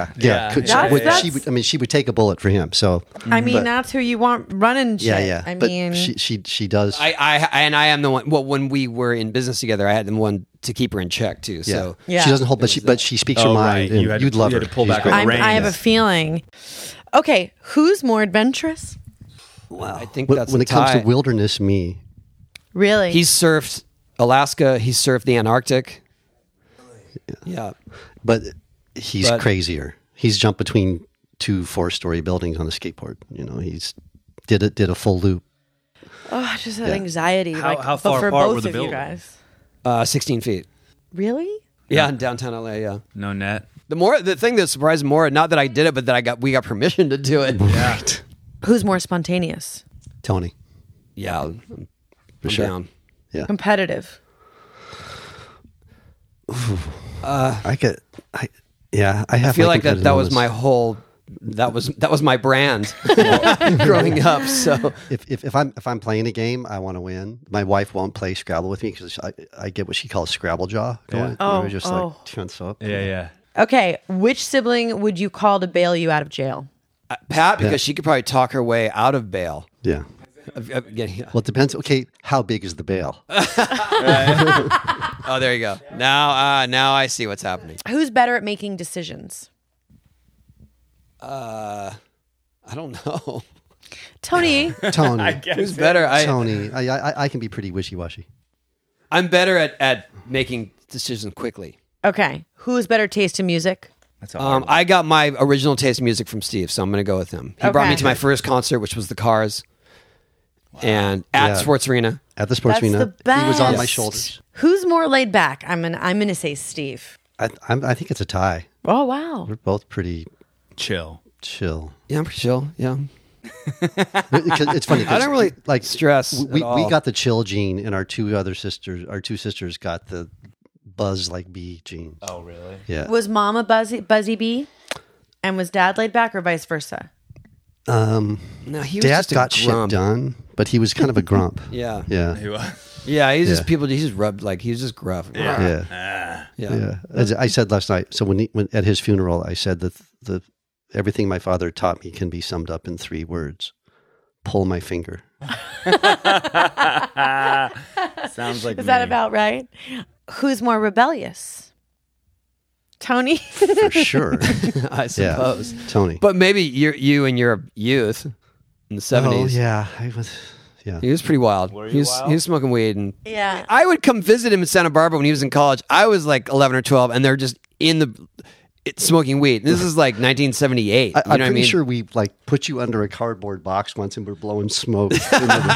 She would take a bullet for him. So that's who you want running shit. Yeah. She does. I am the one. Well, when we were in business together, I had the one to keep her in check too. So Yeah. She doesn't hold, but she speaks her mind. Right. And you'd love her. To pull She's back great. on the reins. I have a feeling. Okay, who's more adventurous? I think When that's it a comes tie. to wilderness, me. Really? He's surfed Alaska. He's surfed the Antarctic. Yeah. But he's crazier. He's jumped between 2 4-story buildings on a skateboard. He's did a full loop. Oh, I just had anxiety. How but far for apart both were the of you buildings? guys. 16 feet. Really? Yeah, in downtown LA. Yeah. No net. The thing that surprised more, not that I did it, but that we got permission to do it. Yeah. Who's more spontaneous? Tony. Yeah. I'm sure. down. Yeah. Competitive? I have. I feel my like that competitive was moments. my whole. That was my brand growing up. So If I'm playing a game, I want to win. My wife won't play Scrabble with me because I get what she calls Scrabble jaw going. Yeah. Just like tense up. Yeah. Okay, which sibling would you call to bail you out of jail? Pat, because she could probably talk her way out of bail. Yeah. Yeah. Well, it depends. Okay, how big is the bail? Oh, there you go. Now I see what's happening. Who's better at making decisions? I don't know. Tony. Tony. Who's better? Tony. I can be pretty wishy-washy. I'm better at making decisions quickly. Okay, who's better taste in music? That's all. I got my original taste of music from Steve, so I'm going to go with him. He brought me Okay. to my first concert, which was the Cars, and at Yeah. Sports Arena. At the sports That's arena, the he was on my best. shoulders. Who's more laid back? I'm gonna say Steve. I think it's a tie. Oh wow. We're both pretty Chill. chill. Yeah, I'm pretty chill. Yeah. It's funny. 'cause I don't really like stress We at all. got the chill gene, and our two sisters got the buzz like bee gene. Oh, really? Yeah. Was mom a buzzy bee, and was dad laid back, or vice versa? No, he was Dad just a got shit grump. done, but he was kind of a grump. Yeah. Yeah. Yeah, he's just Yeah. people. He just rubbed like he was just gruff. Yeah. Yeah. As I said last night. So when at his funeral, I said that the everything my father taught me can be summed up in 3 words: pull my finger. Sounds like Is that about right? Who's more rebellious? Tony. For sure. I suppose. Yeah. Tony. But maybe you in your youth in the 70s. Oh yeah, I was. Yeah. He was pretty wild. Were you He was wild? he was smoking weed, and Yeah. I would come visit him in Santa Barbara when he was in college. I was like 11 or 12, and they're just smoking weed. This is like 1978. I'm you know what I pretty mean? sure we like put you under a cardboard box once and we're blowing smoke. He's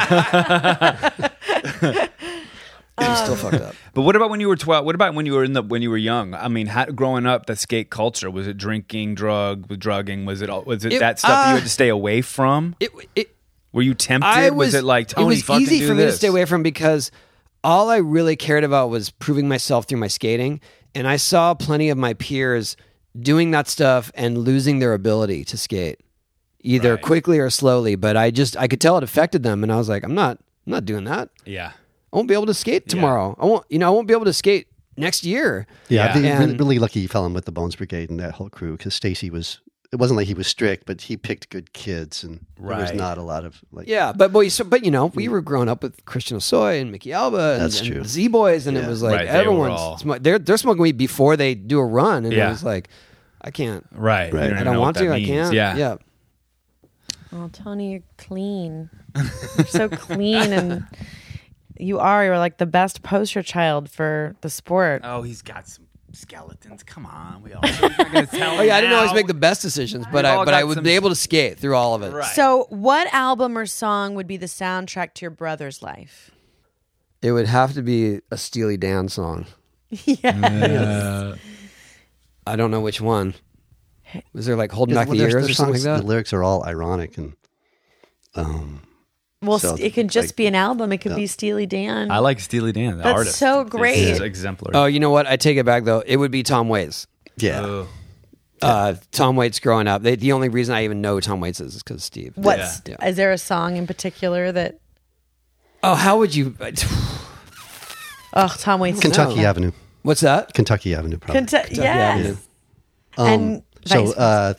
still fucked up. But what about when you were 12? What about when you were young? I mean, growing up, the skate culture, was it drinking, drugging? Was it that stuff that you had to stay away from? Were you tempted? Was it like, Tony, it was fucking easy do for me to this? stay away from because all I really cared about was proving myself through my skating, and I saw plenty of my peers doing that stuff and losing their ability to skate, either Right. quickly or slowly. But I could tell it affected them, and I was like, I'm not doing that. Yeah. I won't be able to skate tomorrow. I won't be able to skate next year. Yeah, Yeah. really, really lucky you fell in with the Bones Brigade and that whole crew because Stacy it wasn't like he was strict, but he picked good kids and there was Right. not a lot of like. Yeah, but we were growing up with Christian Osoy and Mickey Alba and, That's and true. Z Boys, and it Yeah. was like Right, they were everyone's all- they're smoking weed before they do a run, and Yeah. it was like I can't, Right. Right. You I know don't what want that to, means. I can't. Yeah. Yeah. Oh, Tony, you're clean. You're so clean, and you're like the best poster child for the sport. Oh, he's got some skeletons. Come on. We all gonna tell Oh yeah, I didn't now. always make the best decisions, but We've all I got would some- be able to skate through all of it. Right. So, what album or song would be the soundtrack to your brother's life? It would have to be a Steely Dan song. Yeah. I don't know which one. Was there like Holding Back Well, the there's Years or something like songs- that? The lyrics are all ironic and Well, So, it can just like- be an album. It could be Steely Dan. I like Steely Dan, the That's artist. so great. It's exemplary. Oh, you know what? I take it back though. It would be Tom Waits. yeah. Tom Waits growing up. The only reason I even know who Tom Waits is because of Steve. What's Yeah. is there a song in particular that? Oh, how would you? Oh, Tom Waits. Kentucky Avenue. What's that? Kentucky Avenue, probably. Yes. Avenue. And So vice versa.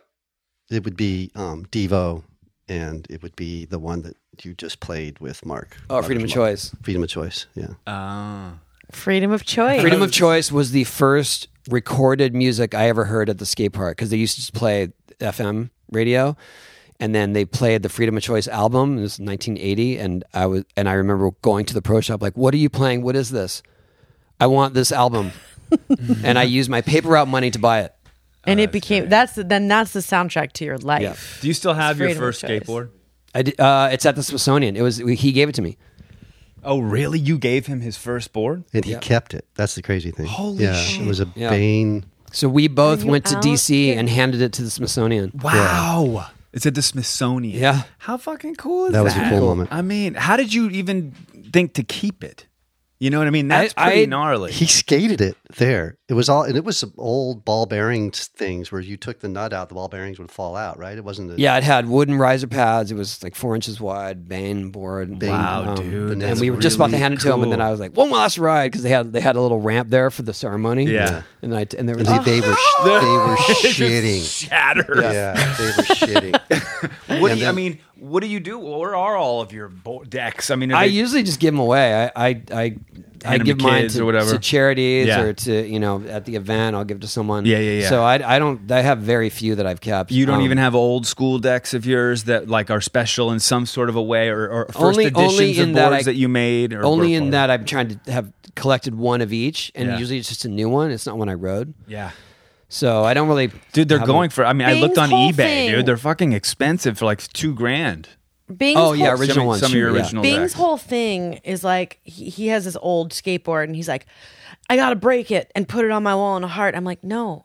it would be Devo, and it would be the one that you just played with Mark. Oh, Freedom of Choice. Freedom of Choice, yeah. Freedom of choice. Freedom of Choice was the first recorded music I ever heard at the skate park because they used to just play FM radio, and then they played the Freedom of Choice album. It was 1980, and I remember going to the pro shop like, "What are you playing? What is this? I want this album," and I used my paper route money to buy it. And it became that's the soundtrack to your life. Yeah. Do you still have your Freedom of first choice. skateboard? I did, it's at the Smithsonian. He gave it to me. Oh, really? You gave him his first board? And he kept it. That's the crazy thing. Holy shit. It was a Yeah. Bane. So we both you went to out DC there? and handed it to the Smithsonian. Wow. It's at the Smithsonian. Yeah. How fucking cool is That that? was a cool moment. I mean, how did you even think to keep it? You know what I mean? That's I- pretty gnarly. He skated it there. It was all, and it was some old ball bearings things where you took the nut out, the ball bearings would fall out, right? It wasn't a Yeah, it had wooden riser pads. It was like 4 inches wide, Bane board. Wow, dude, And that's we were just about to really hand it to him, and then cool. I was like, "One last ride," because they had a little ramp there for the ceremony. Yeah. and they were And like, they were shitting. Shattered. Yeah, they were shitting. What do And you, I then- mean, what do you do? Where are all of your decks? I mean, are I they- usually just give them away. I Hand 'em give to mine kids to, or whatever. to charities Yeah. or to at the event I'll give to someone. Yeah. So I don't. I have very few that I've kept. you don't even have old school decks of yours that like are special in some sort of a way, or first Only editions in of that boards I- that you made. Or only or- in that I'm trying to have collected one of each, and Yeah. usually it's just a new one. It's not one I rode. Yeah. So I don't really. Dude, they're have going for. I mean, I Bing's looked on whole eBay, thing- dude. They're fucking expensive for like $2,000. Bing's Oh yeah, whole- original ones. Some of your Yeah. original Bing's decks. whole thing is like he has this old skateboard and he's like, I gotta break it and put it on my wall in a heart. I'm like, no.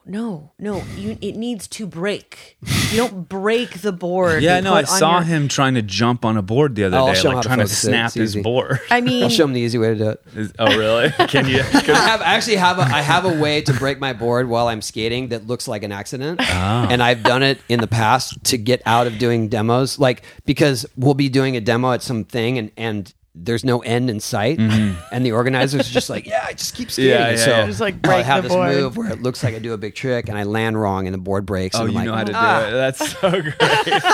It needs to break. You don't break the board. Yeah, and no, I put on saw your- him trying to jump on a board the other I'll day, show him like how to trying to focus it. snap It's his easy. board. I mean, I'll show them the easy way to do it. Oh, really? Can you? I have a way to break my board while I'm skating that looks like an accident, and I've done it in the past to get out of doing demos, like because we'll be doing a demo at something and there's no end in sight, and the organizers are just like, yeah, I just keep skating. Yeah, yeah, so yeah. Just, like, I break have the this board. move where it looks like I do a big trick and I land wrong and the board breaks. Oh, and you I'm know like, how to do it. That's so great.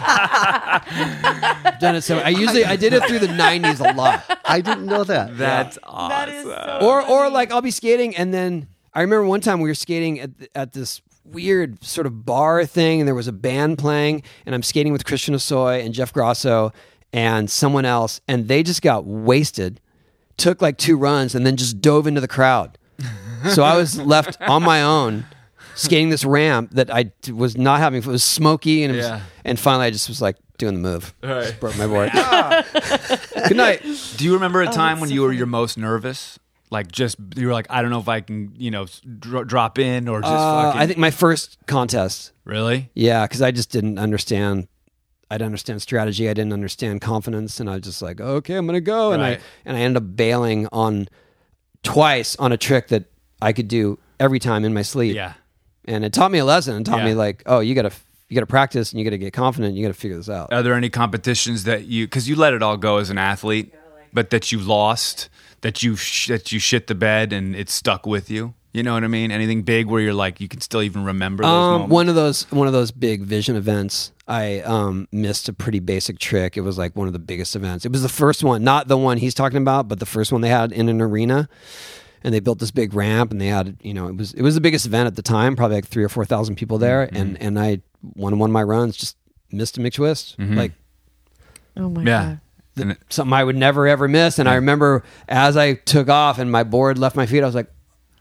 I've done it so. I did it through the '90s a lot. I didn't know that. That's awesome. that is so Or like I'll be skating and then I remember one time we were skating at this weird sort of bar thing and there was a band playing and I'm skating with Christian Osoy and Jeff Grosso and someone else and they just got wasted, took like 2 runs and then just dove into the crowd. So I was left on my own skating this ramp that I was not having. It was smoky and and finally I just was like doing the move. Right. Just broke my board. Good night. Do you remember a time when you were your most nervous? Like just you were like, I don't know if I can, drop in or just fucking. I think my first contest. Really? Yeah, because I just didn't understand. I didn't understand strategy. I didn't understand confidence, and I was just like, okay, I'm gonna go, and Right. I ended up bailing on twice on a trick that I could do every time in my sleep. Yeah. And it taught me a lesson. It taught Yeah. me like, oh, you gotta practice and you gotta get confident. You gotta figure this out. Are there any competitions that because you let it all go as an athlete, but that you lost, that you shit the bed and it stuck with you? You know what I mean? Anything big where you're like you can still even remember those moments? One of those big vision events. I missed a pretty basic trick. It was like one of the biggest events. It was the first one, not the one he's talking about, but the first one they had in an arena. And they built this big ramp, and they had it was the biggest event at the time, probably like 3,000 or 4,000 people there. And I one of my runs just missed a McTwist, like Oh my Yeah. god. And something I would never ever miss. And I remember as I took off and my board left my feet, I was like,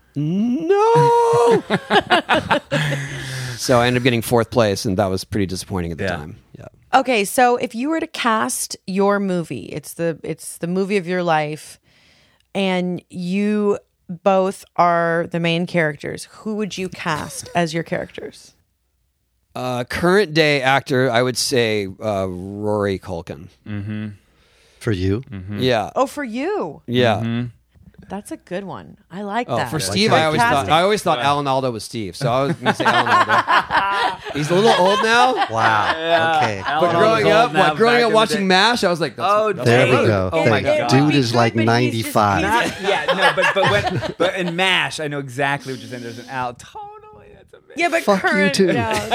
no. So I ended up getting 4th place, and that was pretty disappointing at the Yeah. time. Yeah. Okay, so if you were to cast your movie, it's the movie of your life, and you both are the main characters, who would you cast as your characters? Current day actor, I would say Rory Culkin. For you? Yeah. Oh, for you. Yeah. That's a good one. I like Oh, that. for Steve, Good I casting. always thought Alan Alda was Steve, so I was going to say Alan Alda. He's a little old now. Wow. Okay. But growing up watching MASH, I was like, that's There we go. Oh my God. Dude is like 95. But in MASH, I know exactly what you're saying. There's an Al. Totally, that's amazing. Yeah, but Fuck you current, too.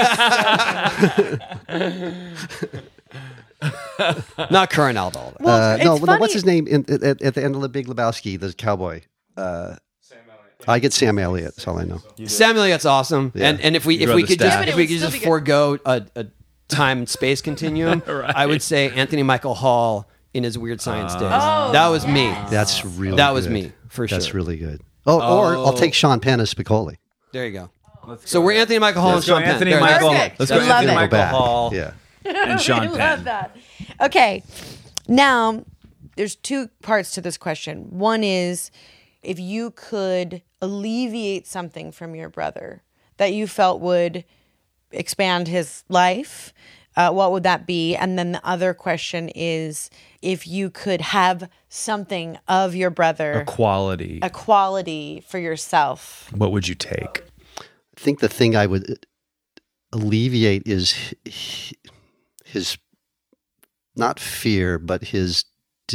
not current Alan Alda. No, it's what's funny. his name at the end of The Big Lebowski, the cowboy? I get Sam Elliott. That's all I know. Sam Elliott's awesome, Yeah. and if we You're could the staff. just forego a time and space continuum, I would say Anthony Michael Hall in his Weird Science days. That was me. That's really That was good. me for sure. That's really good. Or I'll take Sean Penn as Spicoli. There you go. So we're Anthony Michael Hall and Let's go Sean Penn. Anthony There, that's Michael. Perfect. Let's I go love Anthony it. Michael Back. Hall Yeah. and Sean I Penn. love that. Okay. Now, there's two parts to this question. One is if you could alleviate something from your brother that you felt would expand his life, what would that be? And then the other question is if you could have something of your brother, Quality. a quality for yourself. What would you take? I think the thing I would alleviate is his not fear, but his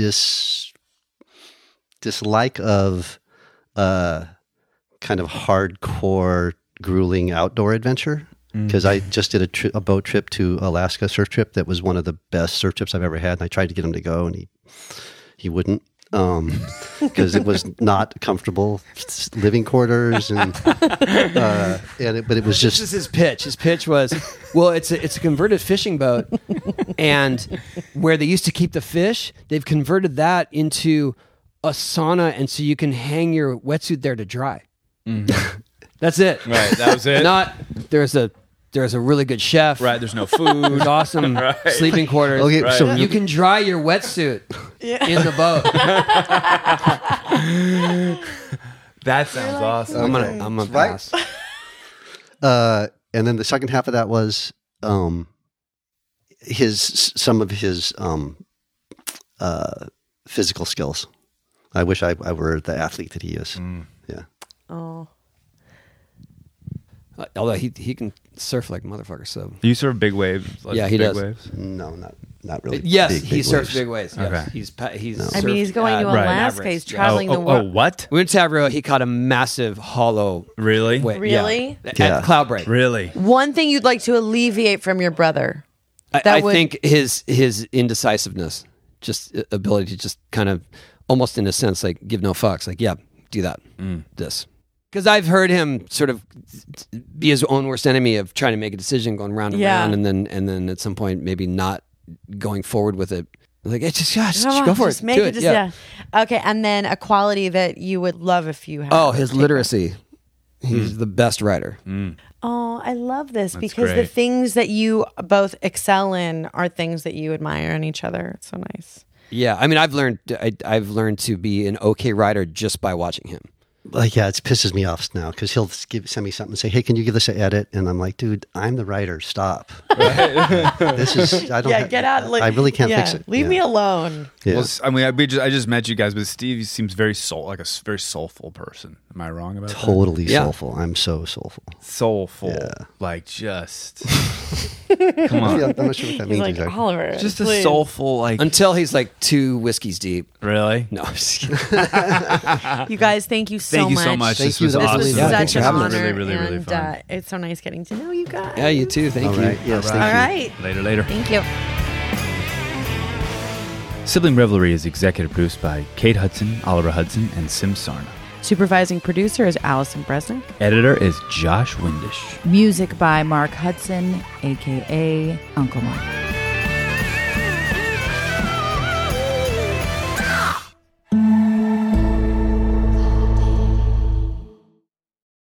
dislike of kind of hardcore, grueling outdoor adventure. Because I just did a boat trip to Alaska, surf trip that was one of the best surf trips I've ever had, and I tried to get him to go, and he wouldn't. Because it was not comfortable living quarters, but it was This just is his pitch. His pitch was, well, it's a converted fishing boat, and where they used to keep the fish, they've converted that into a sauna, and so you can hang your wetsuit there to dry. That's it. Right, that was it. Not there's a really good chef. Right, there's no food. There's awesome sleeping quarters. Okay, Right. so You can dry your wetsuit in the boat. That sounds awesome. I'm gonna Right. pass. and then the second half of that was some of his physical skills. I wish I were the athlete that he is. Yeah. Oh. Although he can surf like a motherfucker, so Do you surf big waves? Like Yeah, he big does. Waves? No, not really. yes, big, he big surfs waves. big waves. Yes. Okay. He's. I mean, he's going to Right. Alaska. He's Mavericks. traveling the world. what? We went to Tabarua. He caught a massive hollow Really? wave. Really? Yeah. Yeah. At Cloudbreak. Really? One thing you'd like to alleviate from your brother. I would- think his indecisiveness, just ability to just kind of almost in a sense like give no fucks. Like, yeah, do that. This. Because I've heard him sort of be his own worst enemy of trying to make a decision, going round and Yeah. round, and then at some point maybe not going forward with it. Like, just Come on, go for just it. Make Do it. it. Just, yeah. yeah. Okay, and then a quality that you would love if you had. Oh, his literacy. He's the best writer. Oh, I love this because the great. things that you both excel in are things that you admire in each other. It's so nice. Yeah, I mean, I've learned to be an okay writer just by watching him. Like, yeah, it pisses me off now because he'll send me something and say, "Hey, can you give this an edit?" And I'm like, "Dude, I'm the writer. Stop. This is I don't. Get out. I really can't fix it. Leave Yeah. me alone. Yeah. Well, I mean, I just met you guys, but Steve seems very very soulful person. Am I wrong about Totally Yeah. soulful. I'm so soulful. that? Soulful, Yeah. like just come on, Yeah, I'm not sure what that He's means like, exactly. Oliver. just a please. soulful like. Until he's like 2 whiskeys deep. Really? No, I'm just kidding. You guys, thank you so Thank you much. so much. Thank This you. was That was This was awesome. Yeah, such thanks for an having honor, us. Really, really and fun. it's so nice getting to know you guys. Yeah, you too. Thank All you. right. Yes. All Thank All you. right. Later. Thank you. Sibling Revelry is executive produced by Kate Hudson, Oliver Hudson, and Sim Sarna. Supervising producer is Allison Bresnick. Editor is Josh Windish. Music by Mark Hudson, a.k.a. Uncle Mark.